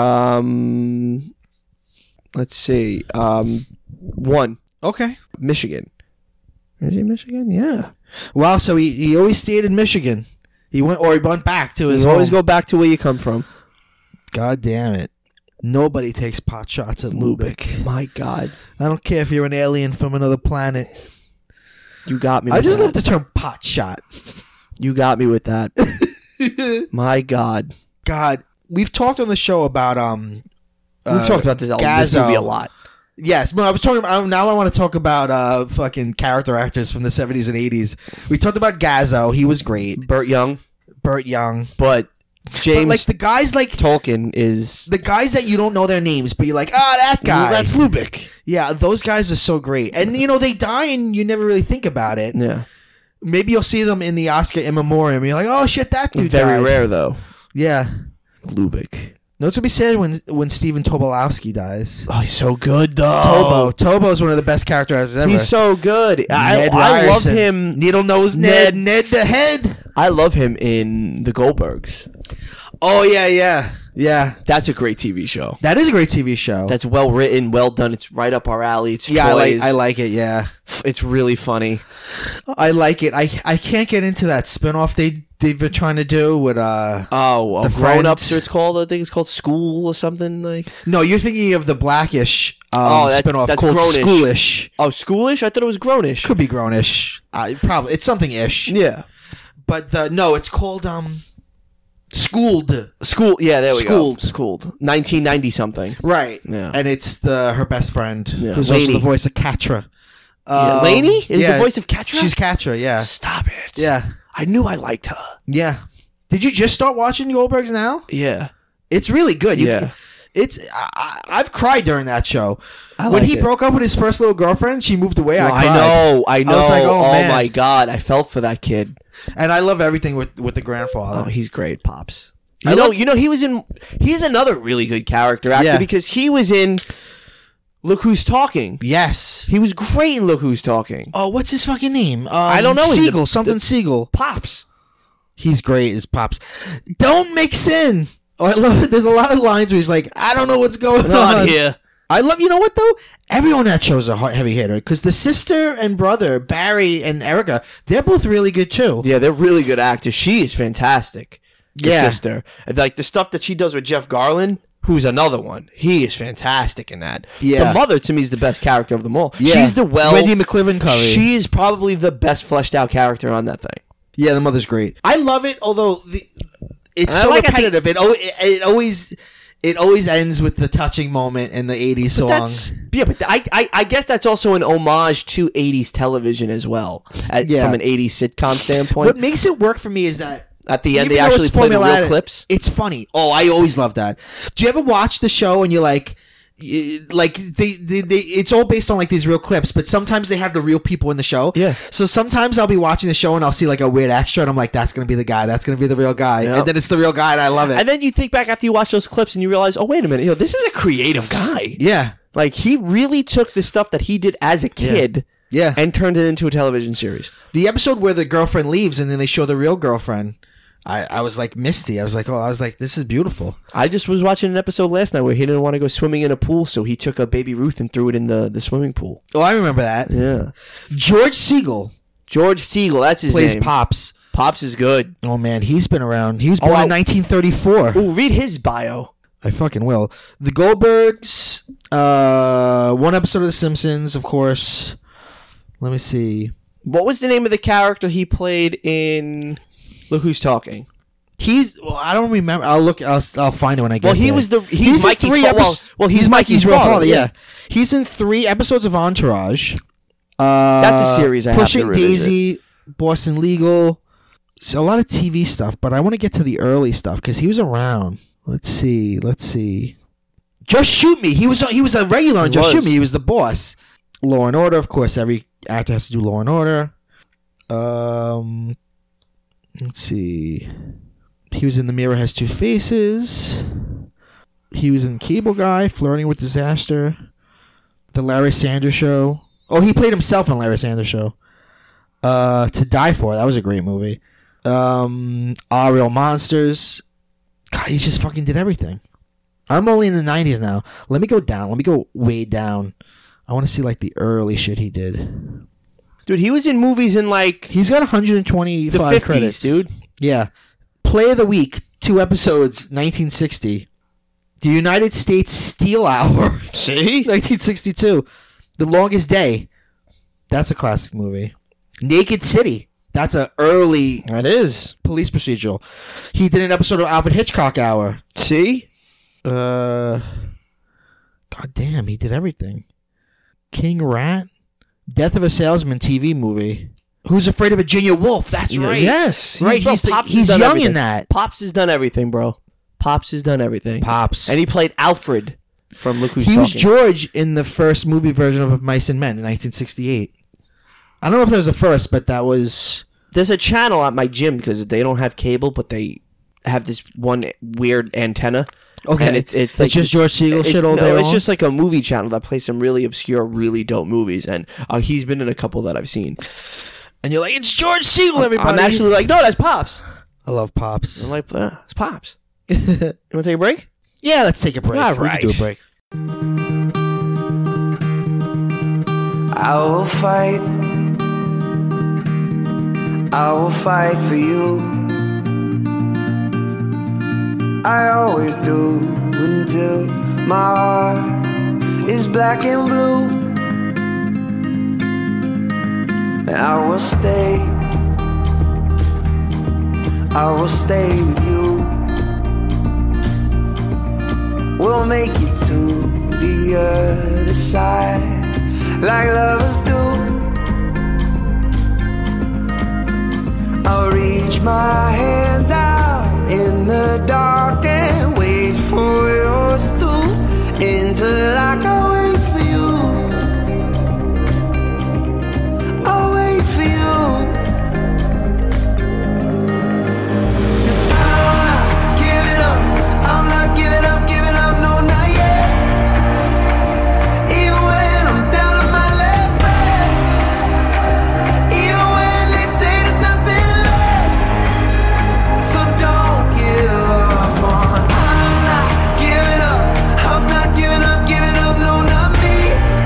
Um, let's see. Um, one. Okay. Michigan. Is he Michigan? Yeah. Wow. So he, he always stayed in Michigan. He went or he went back to his You always home. go back to where you come from. God damn it. Nobody takes pot shots at Lubick. My God. I don't care if you're an alien from another planet. You got me I with just that. love the term pot shot. You got me with that. My God. God, we've talked on the show about um. We've uh, talked about this, this Gazzo. movie a lot. Yes, but I was talking about, now I want to talk about uh fucking character actors from the seventies and eighties. We talked about Gazzo. He was great. Burt Young. Burt Young. But James But like the guys like Tolkien is... the guys that you don't know their names, but you're like, ah, that guy. That's Lubick. Yeah, those guys are so great. And you know, they die and you never really think about it. Yeah. Maybe you'll see them in the Oscar in memoriam. You're like, oh shit, that dude Very died. rare, though. Yeah. Lubick. No, it's gonna be sad when when Stephen Tobolowsky dies. Oh, he's so good, though. Tobo. Tobo's one of the best character actors ever. He's so good. I, Ned I love Ryerson. him. Needle Nose Ned. Ned the Head. I love him in The Goldbergs. Oh yeah, yeah, yeah. That's a great T V show. That is a great T V show. That's well written, well done. It's right up our alley. It's yeah, I like. toys. I like it. Yeah, It's really funny. I like it. I I can't get into that spinoff they they've been trying to do with uh. Oh, The uh, Grown Ups, Friends. or it's called. I think it's called School or something like. No, you're thinking of the Blackish um, Oh, that's- spinoff that's called Grownish. Schoolish. Oh, Schoolish. I thought it was Grownish. Could be Grownish. Uh, probably it's something ish. Yeah. But the, no, it's called um. Schooled. School. Yeah, there we Schooled. go. Schooled. nineteen ninety something. Right. Yeah. And it's the her best friend Yeah. who's also Lainey. the voice of Catra. Yeah, Um, Lainey is yeah, the voice of Catra. She's Catra. Yeah. Stop it. Yeah. I knew I liked her. Yeah. Did you just start watching Goldbergs now? Yeah. It's really good. You, Yeah. It's I, I- I've cried during that show. I when like he it. broke up with his first little girlfriend, she moved away. I, I cried. know. I know. I was like, oh, oh man. my God. I felt for that kid. And I love everything with with the grandfather. Oh, he's great, Pops. You I know, love- you know, he was in. He's another really good character actor Yeah. because he was in. Look Who's Talking. Yes. He was great in Look Who's Talking. Oh, what's his fucking name? Um, I don't know. He's Siegel. the- something the- Siegel. Pops. He's great as Pops. Don't mix in. Oh, I love it. There's a lot of lines where he's like, I don't know what's going Not on here. I love, you know what though? Everyone that show's a heavy hitter because the sister and brother Barry and Erica, they're both really good too. Yeah, they're really good actors. She is fantastic. The Yeah. sister, like the stuff that she does with Jeff Garland, who's another one. He is fantastic in that. Yeah. The mother to me is the best character of them all. Yeah. She's the well. Wendy McCliven Covey. She is probably the best fleshed out character on that thing. Yeah, the mother's great. I love it, although the, it's I so like at the- repetitive. It, al- it it always it always ends with the touching moment in the eighties song. That's yeah, but I, I I guess that's also an homage to eighties television as well, at, Yeah. from an eighties sitcom standpoint. What makes it work for me is that At the end, Even they though actually it's play the real formulaic, clips. It's funny. Oh, I always love that. Do you ever watch the show and you're like, y- like they, they, they, it's all based on like these real clips, but sometimes they have the real people in the show. Yeah. So sometimes I'll be watching the show and I'll see like a weird extra, and I'm like, that's gonna be the guy. That's gonna be the real guy. Yep. And then it's the real guy, and I love it. And then you think back after you watch those clips and you realize, oh, wait a minute, you know, this is a creative guy. yeah. Like, he really took the stuff that he did as a kid Yeah. and turned it into a television series. The episode where the girlfriend leaves and then they show the real girlfriend, I, I was like misty. I was like, oh, I was like, this is beautiful. I just was watching an episode last night where he didn't want to go swimming in a pool, so he took a baby Ruth and threw it in the, the swimming pool. Oh, I remember that. Yeah. George Siegel George Siegel, that's his plays name. Pops. Pops is good. Oh man, he's been around. He was Oh, born I- in nineteen thirty-four. Oh, read his bio. I fucking will. The Goldbergs. Uh, one episode of The Simpsons, of course. Let me see. What was the name of the character he played in Look Who's Talking? He's. Well, I don't remember. I'll look. I'll. I'll find it when I get. Well, he there. was the- he's in Mikey's three fa- epi- well- well, he's he's Mikey's real father, father. yeah. Yeah. He's in three episodes of Entourage. Uh, That's a series I have to Pushing revisit. Daisy, Boston Legal. So a lot of T V stuff, but I want to get to the early stuff because he was around. Let's see. Let's see. Just Shoot Me. He was. He was a regular on He Just was. Shoot Me. He was the boss. Law and Order. Of course, every actor has to do Law and Order. Um. Let's see. He was in The Mirror Has Two Faces. He was in Cable Guy, Flirting with Disaster, The Larry Sanders Show. Oh, he played himself in Larry Sanders Show. Uh, To Die For, that was a great movie. Um, Our Real Monsters. God, he just fucking did everything. I'm only in the nineties now. Let me go down. Let me go way down. I want to see like the early shit he did. Dude, he was in movies in like He's got one hundred twenty-five the fifties, credits, dude. Yeah. Play of the Week, two episodes, nineteen sixty. The United States Steel Hour, See? nineteen sixty-two. The Longest Day, that's a classic movie. Naked City, that's a early That is. police procedural. He did an episode of Alfred Hitchcock Hour. See? Uh, God damn, he did everything. King Rat, Death of a Salesman T V movie. Who's Afraid of Virginia Woolf? That's right. Yes. Right, bro, he's the- Pops has he's done young everything. in that. Pops has done everything, bro. Pops has done everything. Pops. And he played Alfred from Look Who's He Talking. was George in the first movie version of Mice and Men in nineteen sixty-eight. I don't know if that was the first, but that was... There's a channel at my gym because they don't have cable, but they have this one weird antenna. Okay. And it's it's, It's like just George Siegel it- shit all no, day it's long? just like a movie channel that plays some really obscure, really dope movies, and uh, he's been in a couple that I've seen. And you're like, it's George Siegel, everybody. I'm actually like, no, that's Pops. I love Pops. I'm like, uh, it's Pops. You want to take a break? Yeah, let's take a break. All We right. can do a break. I will fight. I will fight for you. I always do until my heart is black and blue. And I will stay. I will stay with you. We'll make it to the other side like lovers do. I'll reach my hands out in the dark and wait for yours to until I can wait for you. I'll wait for you. 'Cause I'm not giving up. I'm not giving up, giving up, no, not yet. Even when I'm down to my last breath. Even when they say there's nothing left. So don't give up on. I'm not giving up. I'm not giving up, giving up, no, not me.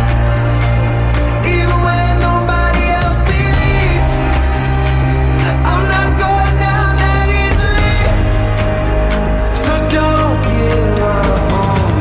Even when nobody else believes. I'm not going down that easily. So don't give up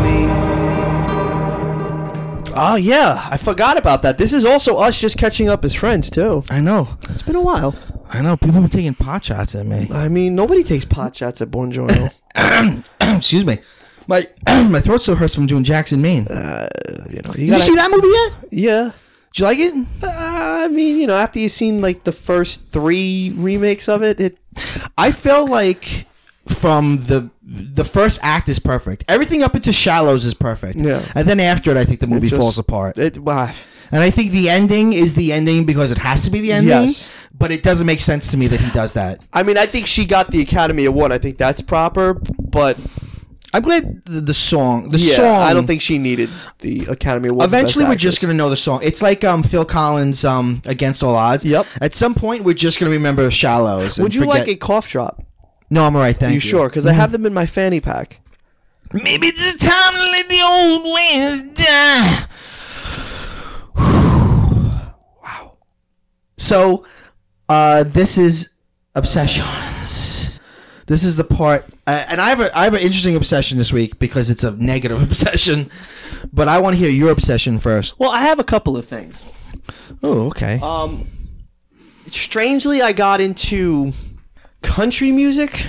on me. Oh, yeah. I forgot about that. This is also us just catching up as friends, too. I know. It's been a while. I know. People have been taking pot shots at me. I mean, nobody takes pot shots at Buongiorno. Excuse me. My my throat still hurts from doing Jackson, Maine. uh, you know, you Did you gotta, see that movie yet? Yeah. Did you like it? Uh, I mean, you know, after you've seen like the first three remakes of it, it I felt like from the the first act is perfect. Everything up into Shallows is perfect. Yeah. And then after it, I think the movie just- falls apart. it wow. And I think the ending is the ending because it has to be the ending. Yes. But it doesn't make sense to me that he does that. I mean, I think she got the Academy Award. I think that's proper, but I'm glad the, the song. The yeah, song. I don't think she needed the Academy Award. for Eventually, Best we're just Actress. gonna know the song. It's like um, Phil Collins' um, "Against All Odds." Yep. At some point, we're just gonna remember "Shallows." and Would you forget- like a cough drop? No, I'm alright. Thank Are you. you sure? Because I have them in my fanny pack. Maybe it's the time to let the old ways die. Wow. So, uh, this is obsessions. This is the part, uh, and I have a I have an interesting obsession this week because it's a negative obsession. But I want to hear your obsession first. Well, I have a couple of things. Oh, okay. Um, strangely, I got into country music.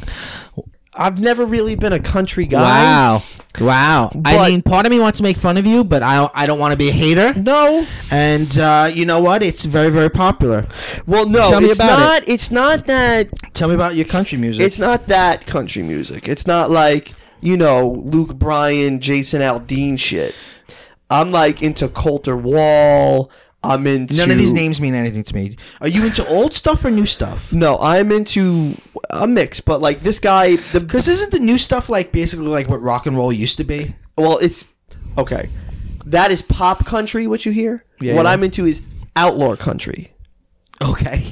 I've never really been a country guy. Wow. Wow. I But- mean, part of me wants to make fun of you, but I I don't want to be a hater. No. And uh, you know what? It's very, very popular. Well, no. Tell me it's about not. It's not that. Tell me about your country music. It's not that country music. It's not like, you know, Luke Bryan, Jason Aldean shit. I'm like into Coulter Wall. I'm into None of these names mean anything to me. Are you into old stuff or new stuff? No, I'm into a mix. But like this guy, the Because isn't the new stuff like basically like what rock and roll used to be? well, it's okay. That is pop country. What you hear? Yeah, what yeah. I'm into is outlaw country. Okay.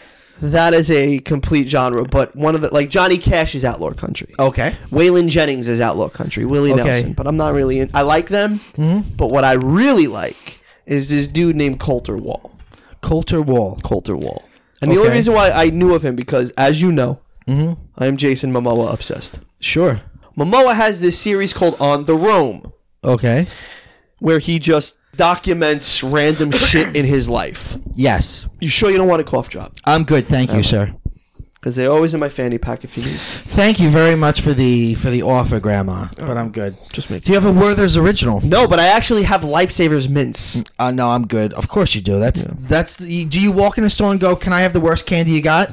That is a complete genre. But one of the like Johnny Cash is outlaw country. Okay. Waylon Jennings is outlaw country. Willie Okay. Nelson. But I'm not really in. I like them. Mm-hmm. But what I really like is this dude named Coulter Wall. Coulter Wall. Coulter Wall. And the only Okay. reason why I knew of him because, as you know, Mm-hmm. I am Jason Momoa obsessed. Sure. Momoa has this series called On the Roam, Okay. where he just documents random shit in his life. Yes. You sure you don't want a cough drop? I'm good, thank you, sir. Because they're always in my fanny pack if you need. Thank you very much for the for the offer, Grandma. But I'm good. Just make. Do you have a Werther's original? No, but I actually have Lifesavers mints. Uh, no, I'm good. Of course you do. That's that's. The, do you walk in a store and go, "Can I have the worst candy you got?"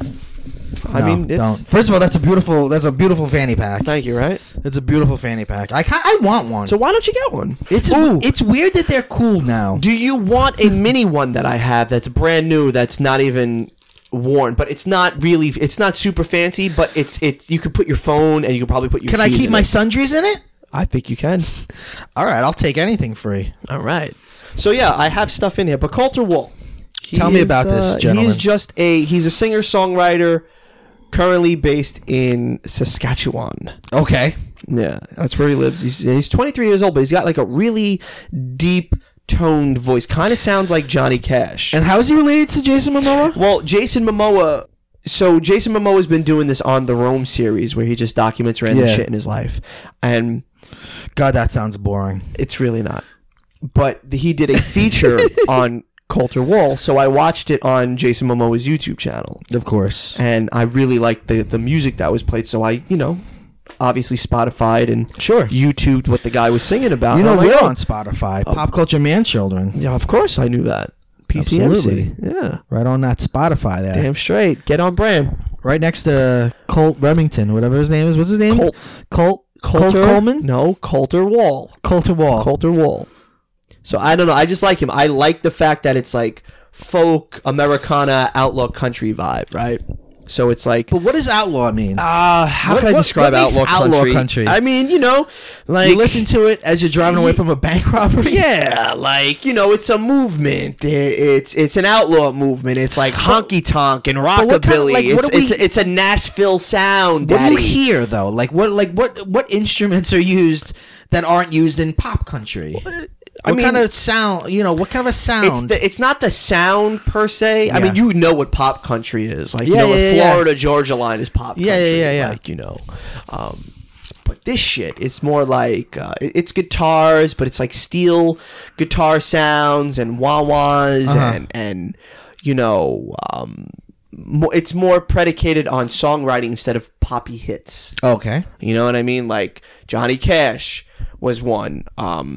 I No, mean, it's, don't. First of all, that's a beautiful. That's a beautiful fanny pack. thank you, right? It's a beautiful fanny pack. I can I want one. So why don't you get one? it's Ooh. it's weird that they're cool now. Do you want a mini one that I have that's brand new that's not even worn, but it's not really it's not super fancy, but it's it's you could put your phone and you could probably put your Can I keys keep in my it. sundries in it? I think you can. All right, I'll take anything free. All right. So yeah, I have stuff in here, but Coulter Wall. he Tell me is, about this uh, gentleman. He is just a he's a singer-songwriter currently based in Saskatchewan. Okay. Yeah, that's where he lives. He's he's twenty-three years old, but he's got like a really deep toned voice. Kind of sounds like Johnny Cash. And how is he related to Jason Momoa? Well, Jason Momoa. So Jason Momoa's been doing this On the Roam series where he just documents random Yeah. shit in his life, and God, that sounds boring. it's really not. But he did a feature on Coulter Wall, so I watched it on Jason Momoa's YouTube channel, Of course. and I really liked the the music that was played. So I, you know, obviously Spotify'd and Sure. YouTubed what the guy was singing about. You know, I'm like, we're oh, on Spotify. Pop Culture Man Children. Yeah, of course I knew that. P C M C. Absolutely. Yeah. Right on that Spotify there. Damn straight. Get on brand. Right next to Colt Remington, whatever his name is. What's his name? Colt. Colt. Colt Coulter Coleman? No, Coulter Wall. Coulter Wall. Coulter Wall. So I don't know. I just like him. I like the fact that it's like folk, Americana, outlaw country vibe, right? So it's like, But what does outlaw mean? uh, how What- can I what- describe what makes outlaw, outlaw country? country? I mean, you know, like you listen to it as you're driving away from a bank robbery? Yeah, like you know, it's a movement. I- It's it's an outlaw movement. It's like honky tonk and what kind of- rockabilly. like, what it's, do we- it's it's a Nashville sound. What do you Daddy. hear though? Like what? Like what? What instruments are used that aren't used in pop country? I What mean- kind of sound? You know, what kind of a sound? It's the, it's not the sound per se. I Yeah. mean, you know what pop country is. Like, you Yeah, know, yeah, a yeah, Florida Georgia line is pop country. Yeah, yeah, yeah, yeah. Like, you know. Um, but this shit, it's more like, uh, it- it's guitars, but it's like steel guitar sounds and wah-wahs Uh-huh. and, and, you know, um, mo- it's more predicated on songwriting instead of poppy hits. okay. You know what I mean? Like Johnny Cash was one. Um,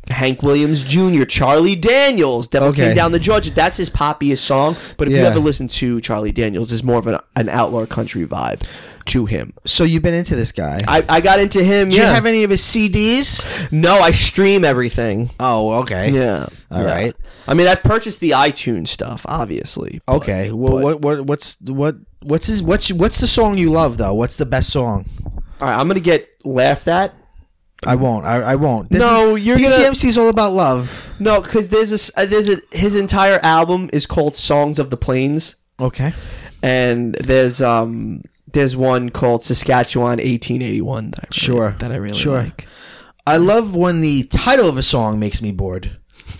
Hank Williams Junior, Charlie Daniels, Devil Okay. Came Down to Georgia. That's his poppiest song. But if you Yeah. ever listen to Charlie Daniels, there's more of an, an outlaw country vibe to him. So you've been into this guy. I, I got into him. Do yeah. you have any of his C Ds? No, I stream everything. Oh, okay. Yeah. All yeah. right. I mean, I've purchased the iTunes stuff, obviously. but- Okay. Well, but- what what what's what what's his what's what's the song you love though? What's the best song? All right, I'm gonna get laughed at. I won't. I, I won't. This No, is, you're P gonna- C M C is all about love. No, because there's a s- uh, there's a his entire album is called Songs of the Plains, Okay. and there's um there's one called Saskatchewan eighteen eighty-one that I really, Sure. that I really Sure. like. I love when the title of a song makes me bored.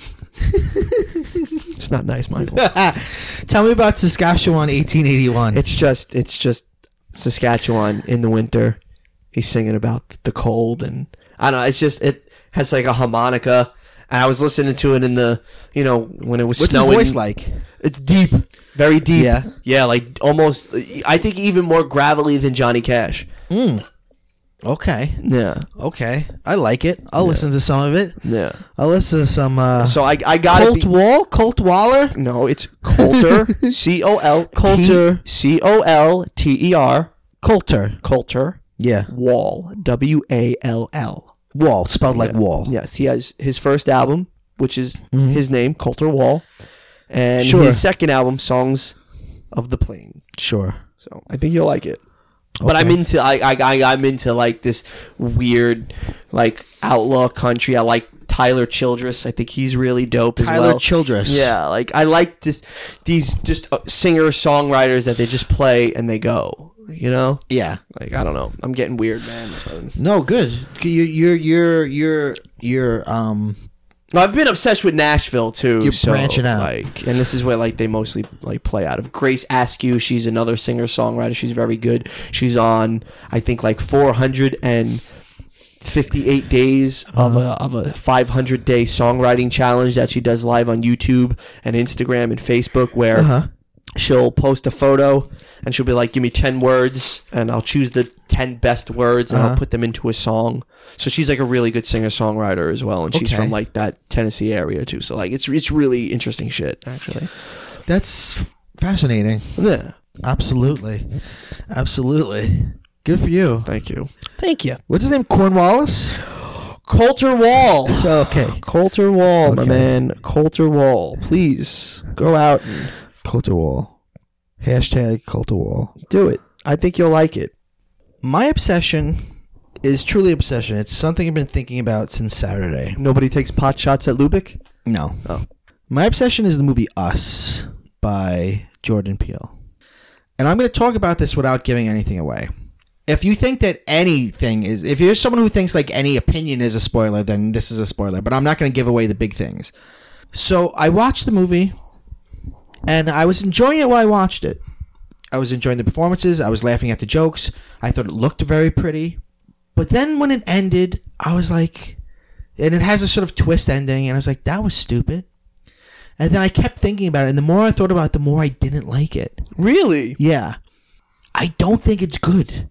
It's not nice, Michael. Tell me about Saskatchewan eighteen eighty-one. It's just it's just Saskatchewan in the winter. He's singing about the cold, and I don't know. It's just it has like a harmonica, and I was listening to it in the you know when it was What's snowing. his voice like? It's deep, very deep. Yeah. yeah, like almost. I think even more gravelly than Johnny Cash. Mm. Okay. Yeah, Okay. I like it. I'll listen to some of it. yeah. I'll listen to some uh So I I got Colt it. Wall? Colt Waller? No, it's Coulter. C O L Coulter. C O L T E R. Coulter. Coulter. Yeah. Wall. W A L L. Wall, spelled like Yeah. wall. Yes, he has his first album, which is Mhm. his name, Coulter Wall, and Sure. his second album, Songs of the Plains. Sure. So I think you'll like it. But I'm Okay. into I, I I I'm into like this weird like outlaw country. I like Tyler Childress. I think he's really dope as Tyler well. Childress. Yeah, like I like this these just uh, singer songwriters that they just play and they go. You know, Yeah. like I don't know. I'm getting weird, man. No, good. You you're you're you're you're um No, I've been obsessed with Nashville too. You're so, branching out. like, and this is where like they mostly like play out of. Grace Askew, she's another singer songwriter. She's very good. She's on, I think, like four hundred and fifty-eight days of a of a five hundred day songwriting challenge that she does live on YouTube and Instagram and Facebook, where uh-huh. she'll post a photo and she'll be like, give me ten words and I'll choose the ten best words and Uh-huh. I'll put them into a song. So she's like a really good singer-songwriter as well, and she's Okay. from like that Tennessee area too. So like it's it's really interesting shit actually. That's fascinating. Yeah. Absolutely. Absolutely. Good for you. Thank you. Thank you. What's his name? Cornwallis? Coulter Wall. Okay. Coulter Wall, my Okay. man. Coulter Wall. Please go out and Coulter Wall. Hashtag Coulter Wall. do it. I think you'll like it. My obsession is truly obsession. It's something I've been thinking about since Saturday. Nobody takes pot shots at Lubick? No. Oh. My obsession is the movie Us by Jordan Peele. And I'm going to talk about this without giving anything away. If you think that anything is, if you're someone who thinks like any opinion is a spoiler, then this is a spoiler. But I'm not going to give away the big things. So I watched the movie, and I was enjoying it while I watched it. I was enjoying the performances. I was laughing at the jokes. I thought it looked very pretty. But then when it ended, I was like, and it has a sort of twist ending, and I was like, that was stupid. And then I kept thinking about it, and the more I thought about it, the more I didn't like it. Really? Yeah. I don't think it's good.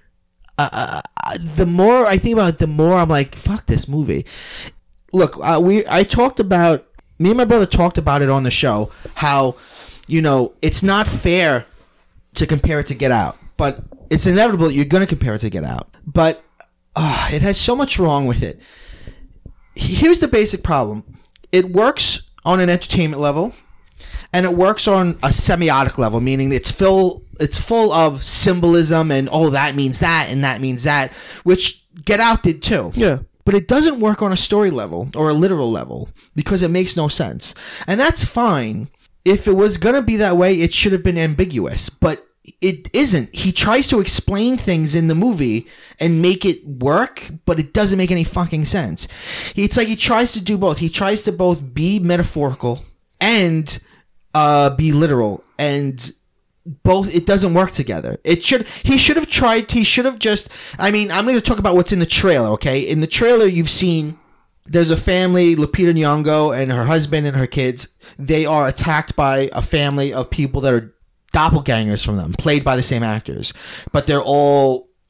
Uh, uh, the more I think about it, the more I'm like, fuck this movie. Look, uh, we I talked about, me and my brother talked about it on the show, how, you know, it's not fair to compare it to Get Out. But it's inevitable that you're going to compare it to Get Out. But uh, it has so much wrong with it. Here's the basic problem. It works on an entertainment level, and it works on a semiotic level, meaning it's full it's full of symbolism and, oh, that means that and that means that, which Get Out did too. Yeah. But it doesn't work on a story level or a literal level because it makes no sense. And that's fine. If it was going to be that way, it should have been ambiguous. But it isn't. He tries to explain things in the movie and make it work, but it doesn't make any fucking sense. It's like he tries to do both. He tries to both be metaphorical and uh, be literal, and both, it doesn't work together. It should he should have tried he should have just I mean, I'm going to talk about what's in the trailer, okay? In the trailer you've seen there's a family, Lupita Nyong'o and her husband and her kids. They are attacked by a family of people that are doppelgangers from them, played by the same actors, but they're all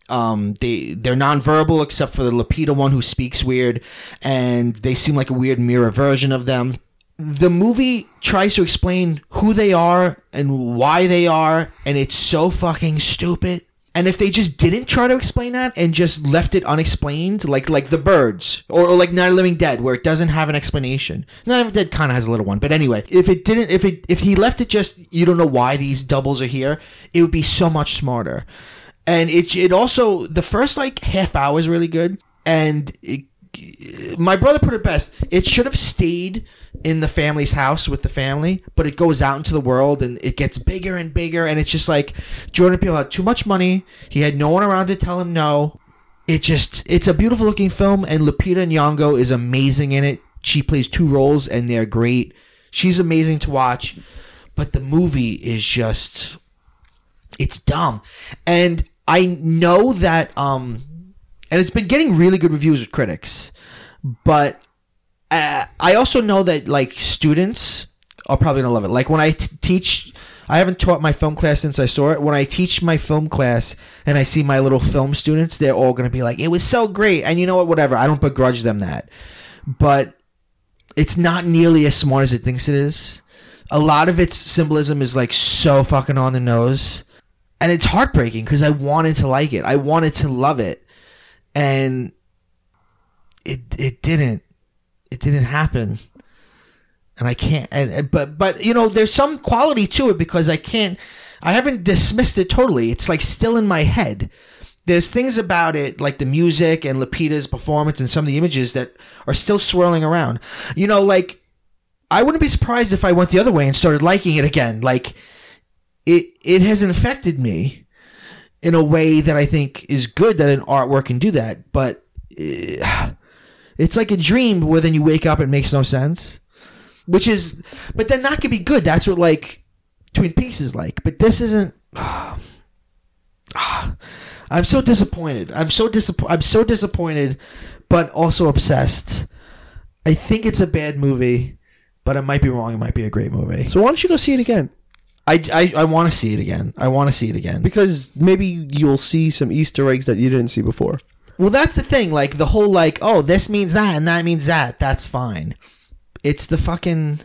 Um, they they're nonverbal except for the Lupita one who speaks weird, and they seem like a weird mirror version of them. The movie tries to explain who they are and why they are, and it's so fucking stupid. And if they just didn't try to explain that and just left it unexplained, like like The Birds or, or like Night of the Living Dead, where it doesn't have an explanation. Night of the Dead kind of has a little one, but anyway, if it didn't, if it if he left it just you don't know why these doubles are here, it would be so much smarter. And it it also the first like half hour is really good, and it, my brother put it best. It should have stayed in the family's house with the family, but it goes out into the world and it gets bigger and bigger, and it's just like Jordan Peele had too much money. He had no one around to tell him no. It just it's a beautiful looking film, and Lupita Nyong'o is amazing in it. She plays two roles and they're great. She's amazing to watch, but the movie is just it's dumb. And I know that um and it's been getting really good reviews with critics, but uh, I also know that like students are probably gonna love it. Like when I t- teach, I haven't taught my film class since I saw it. When I teach my film class and I see my little film students, they're all gonna be like, "It was so great." And you know what? Whatever. I don't begrudge them that, but it's not nearly as smart as it thinks it is. A lot of its symbolism is like so fucking on the nose, and it's heartbreaking because I wanted to like it. I wanted to love it. And it it didn't it didn't happen, and I can't. And but but you know, there's some quality to it because I can't. I haven't dismissed it totally. It's like still in my head. There's things about it, like the music and Lupita's performance and some of the images that are still swirling around. You know, like I wouldn't be surprised if I went the other way and started liking it again. Like it it has infected me in a way that I think is good that an artwork can do that, but uh, it's like a dream where then you wake up and it makes no sense, which is, but then that could be good. That's what like Twin Peaks is like, but this isn't. Uh, uh, I'm so disappointed. I'm so disappointed. I'm so disappointed, but also obsessed. I think it's a bad movie, but I might be wrong. It might be a great movie. So why don't you go see it again? I, I, I want to see it again. I want to see it again. Because maybe you'll see some Easter eggs that you didn't see before. Well, that's the thing. Like, the whole, like, oh, this means that and that means that. That's fine. It's the fucking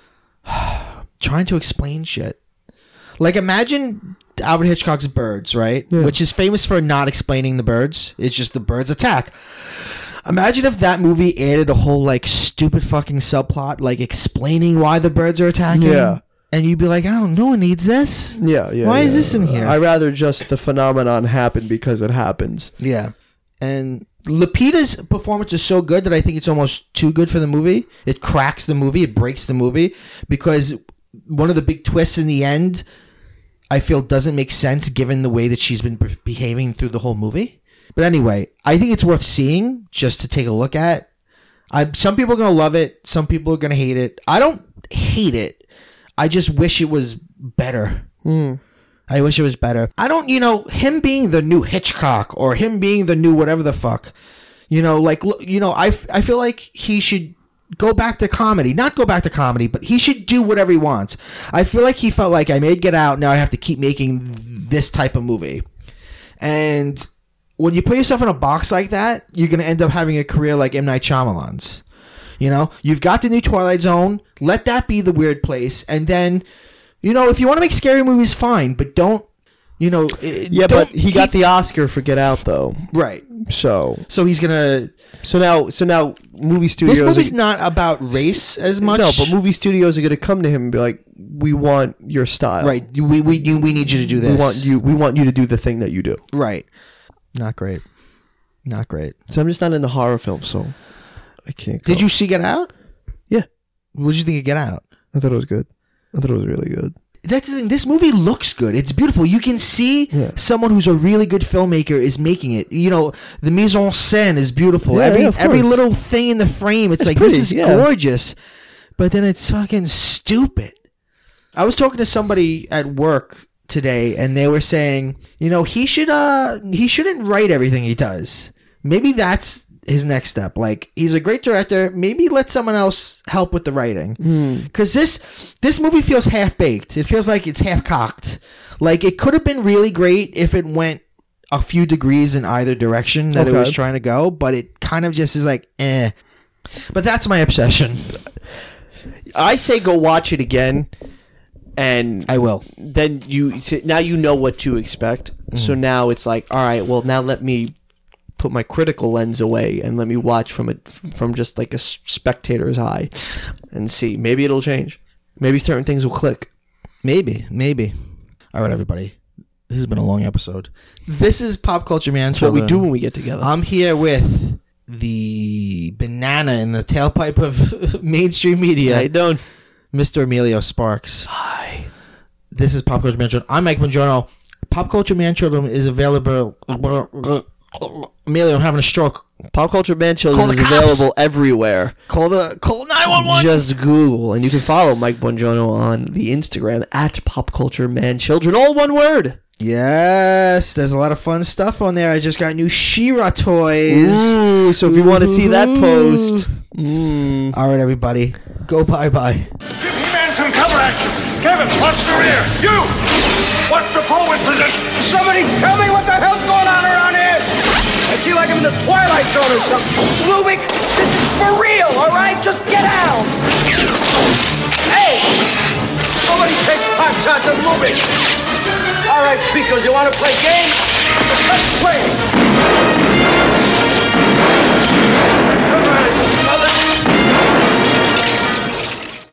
trying to explain shit. Like, imagine Alfred Hitchcock's Birds, right? Yeah. Which is famous for not explaining the birds. It's just the birds attack. Imagine if that movie added a whole, like, stupid fucking subplot, like, explaining why the birds are attacking. Yeah. And you'd be like, I don't know, no one needs this. Yeah, yeah. Why yeah. is this in here? I'd rather just the phenomenon happen because it happens. Yeah. And Lupita's performance is so good that I think it's almost too good for the movie. It cracks the movie. It breaks the movie. Because one of the big twists in the end, I feel doesn't make sense given the way that she's been be- behaving through the whole movie. But anyway, I think it's worth seeing just to take a look at. I, some people are going to love it. Some people are going to hate it. I don't hate it. I just wish it was better. Mm. I wish it was better. I don't, you know, him being the new Hitchcock or him being the new whatever the fuck, you know, like, you know, I, I feel like he should go back to comedy. Not go back to comedy, but he should do whatever he wants. I feel like he felt like I made Get Out, now I have to keep making this type of movie. And when you put yourself in a box like that, you're going to end up having a career like M. Night Shyamalan's. You know, you've got the new Twilight Zone. Let that be the weird place. And then, you know, if you want to make scary movies, fine. But don't, you know. Yeah, but he keep, got the Oscar for Get Out, though. Right. So. So he's going to. So now, so now movie studios. This movie's are, not about race as much. No, but movie studios are going to come to him and be like, we want your style. Right. We, we, we need you to do this. We want you, we want you to do the thing that you do. Right. Not great. Not great. So I'm just not in the horror film, so. I can't go. Did you see Get Out? Yeah. What did you think of Get Out? I thought it was good. I thought it was really good. That's the thing. This movie looks good. It's beautiful. You can see yeah. someone who's a really good filmmaker is making it. You know, the mise en scène is beautiful. Yeah, every yeah, every little thing in the frame, it's, it's like, pretty, this is yeah. gorgeous. But then it's fucking stupid. I was talking to somebody at work today, and they were saying, you know, he should uh he shouldn't write everything he does. Maybe that's his next step. Like, he's a great director. Maybe let someone else help with the writing. Because mm. this this movie feels half baked. It feels like it's half cocked. Like, it could have been really great if it went a few degrees in either direction that it Okay. was trying to go, but it kind of just is like, eh. But that's my obsession. I say go watch it again, and I will. then you now you know what to expect. So now it's like, all right, well now let me put my critical lens away and let me watch from a from just like a s- spectator's eye, and see maybe it'll change. Maybe certain things will click. Maybe, maybe. All right, everybody. This has been a long episode. This is Pop Culture Man. That's what we do when we get together. I'm here with the banana in the tailpipe of mainstream media, How you doing? Mister Emilio Sparks. Hi. This is Pop Culture Man Children. I'm Mike Bongiorno. Pop Culture Man Children is available. Emilio, I'm having a stroke. Pop Culture Man Call Children the is cops. available everywhere. Call the call nine one one. Just Google, and you can follow Mike Bongiorno on the Instagram at Pop Culture Man Children, all one word. Yes, there's a lot of fun stuff on there. I just got new She-Ra toys. Ooh, so if you want to see that Ooh. post, mm, All right, everybody, go bye bye. Give He-Man some cover action. Kevin, watch the rear. You, watch the forward position. Somebody tell me what the hell's going on around here. I feel like I'm in the Twilight Zone or something. Lubick, this is for real, all right? Just get out. Hey, somebody takes pot shots at Lubick. All right, Picos, you want to play games? Let's play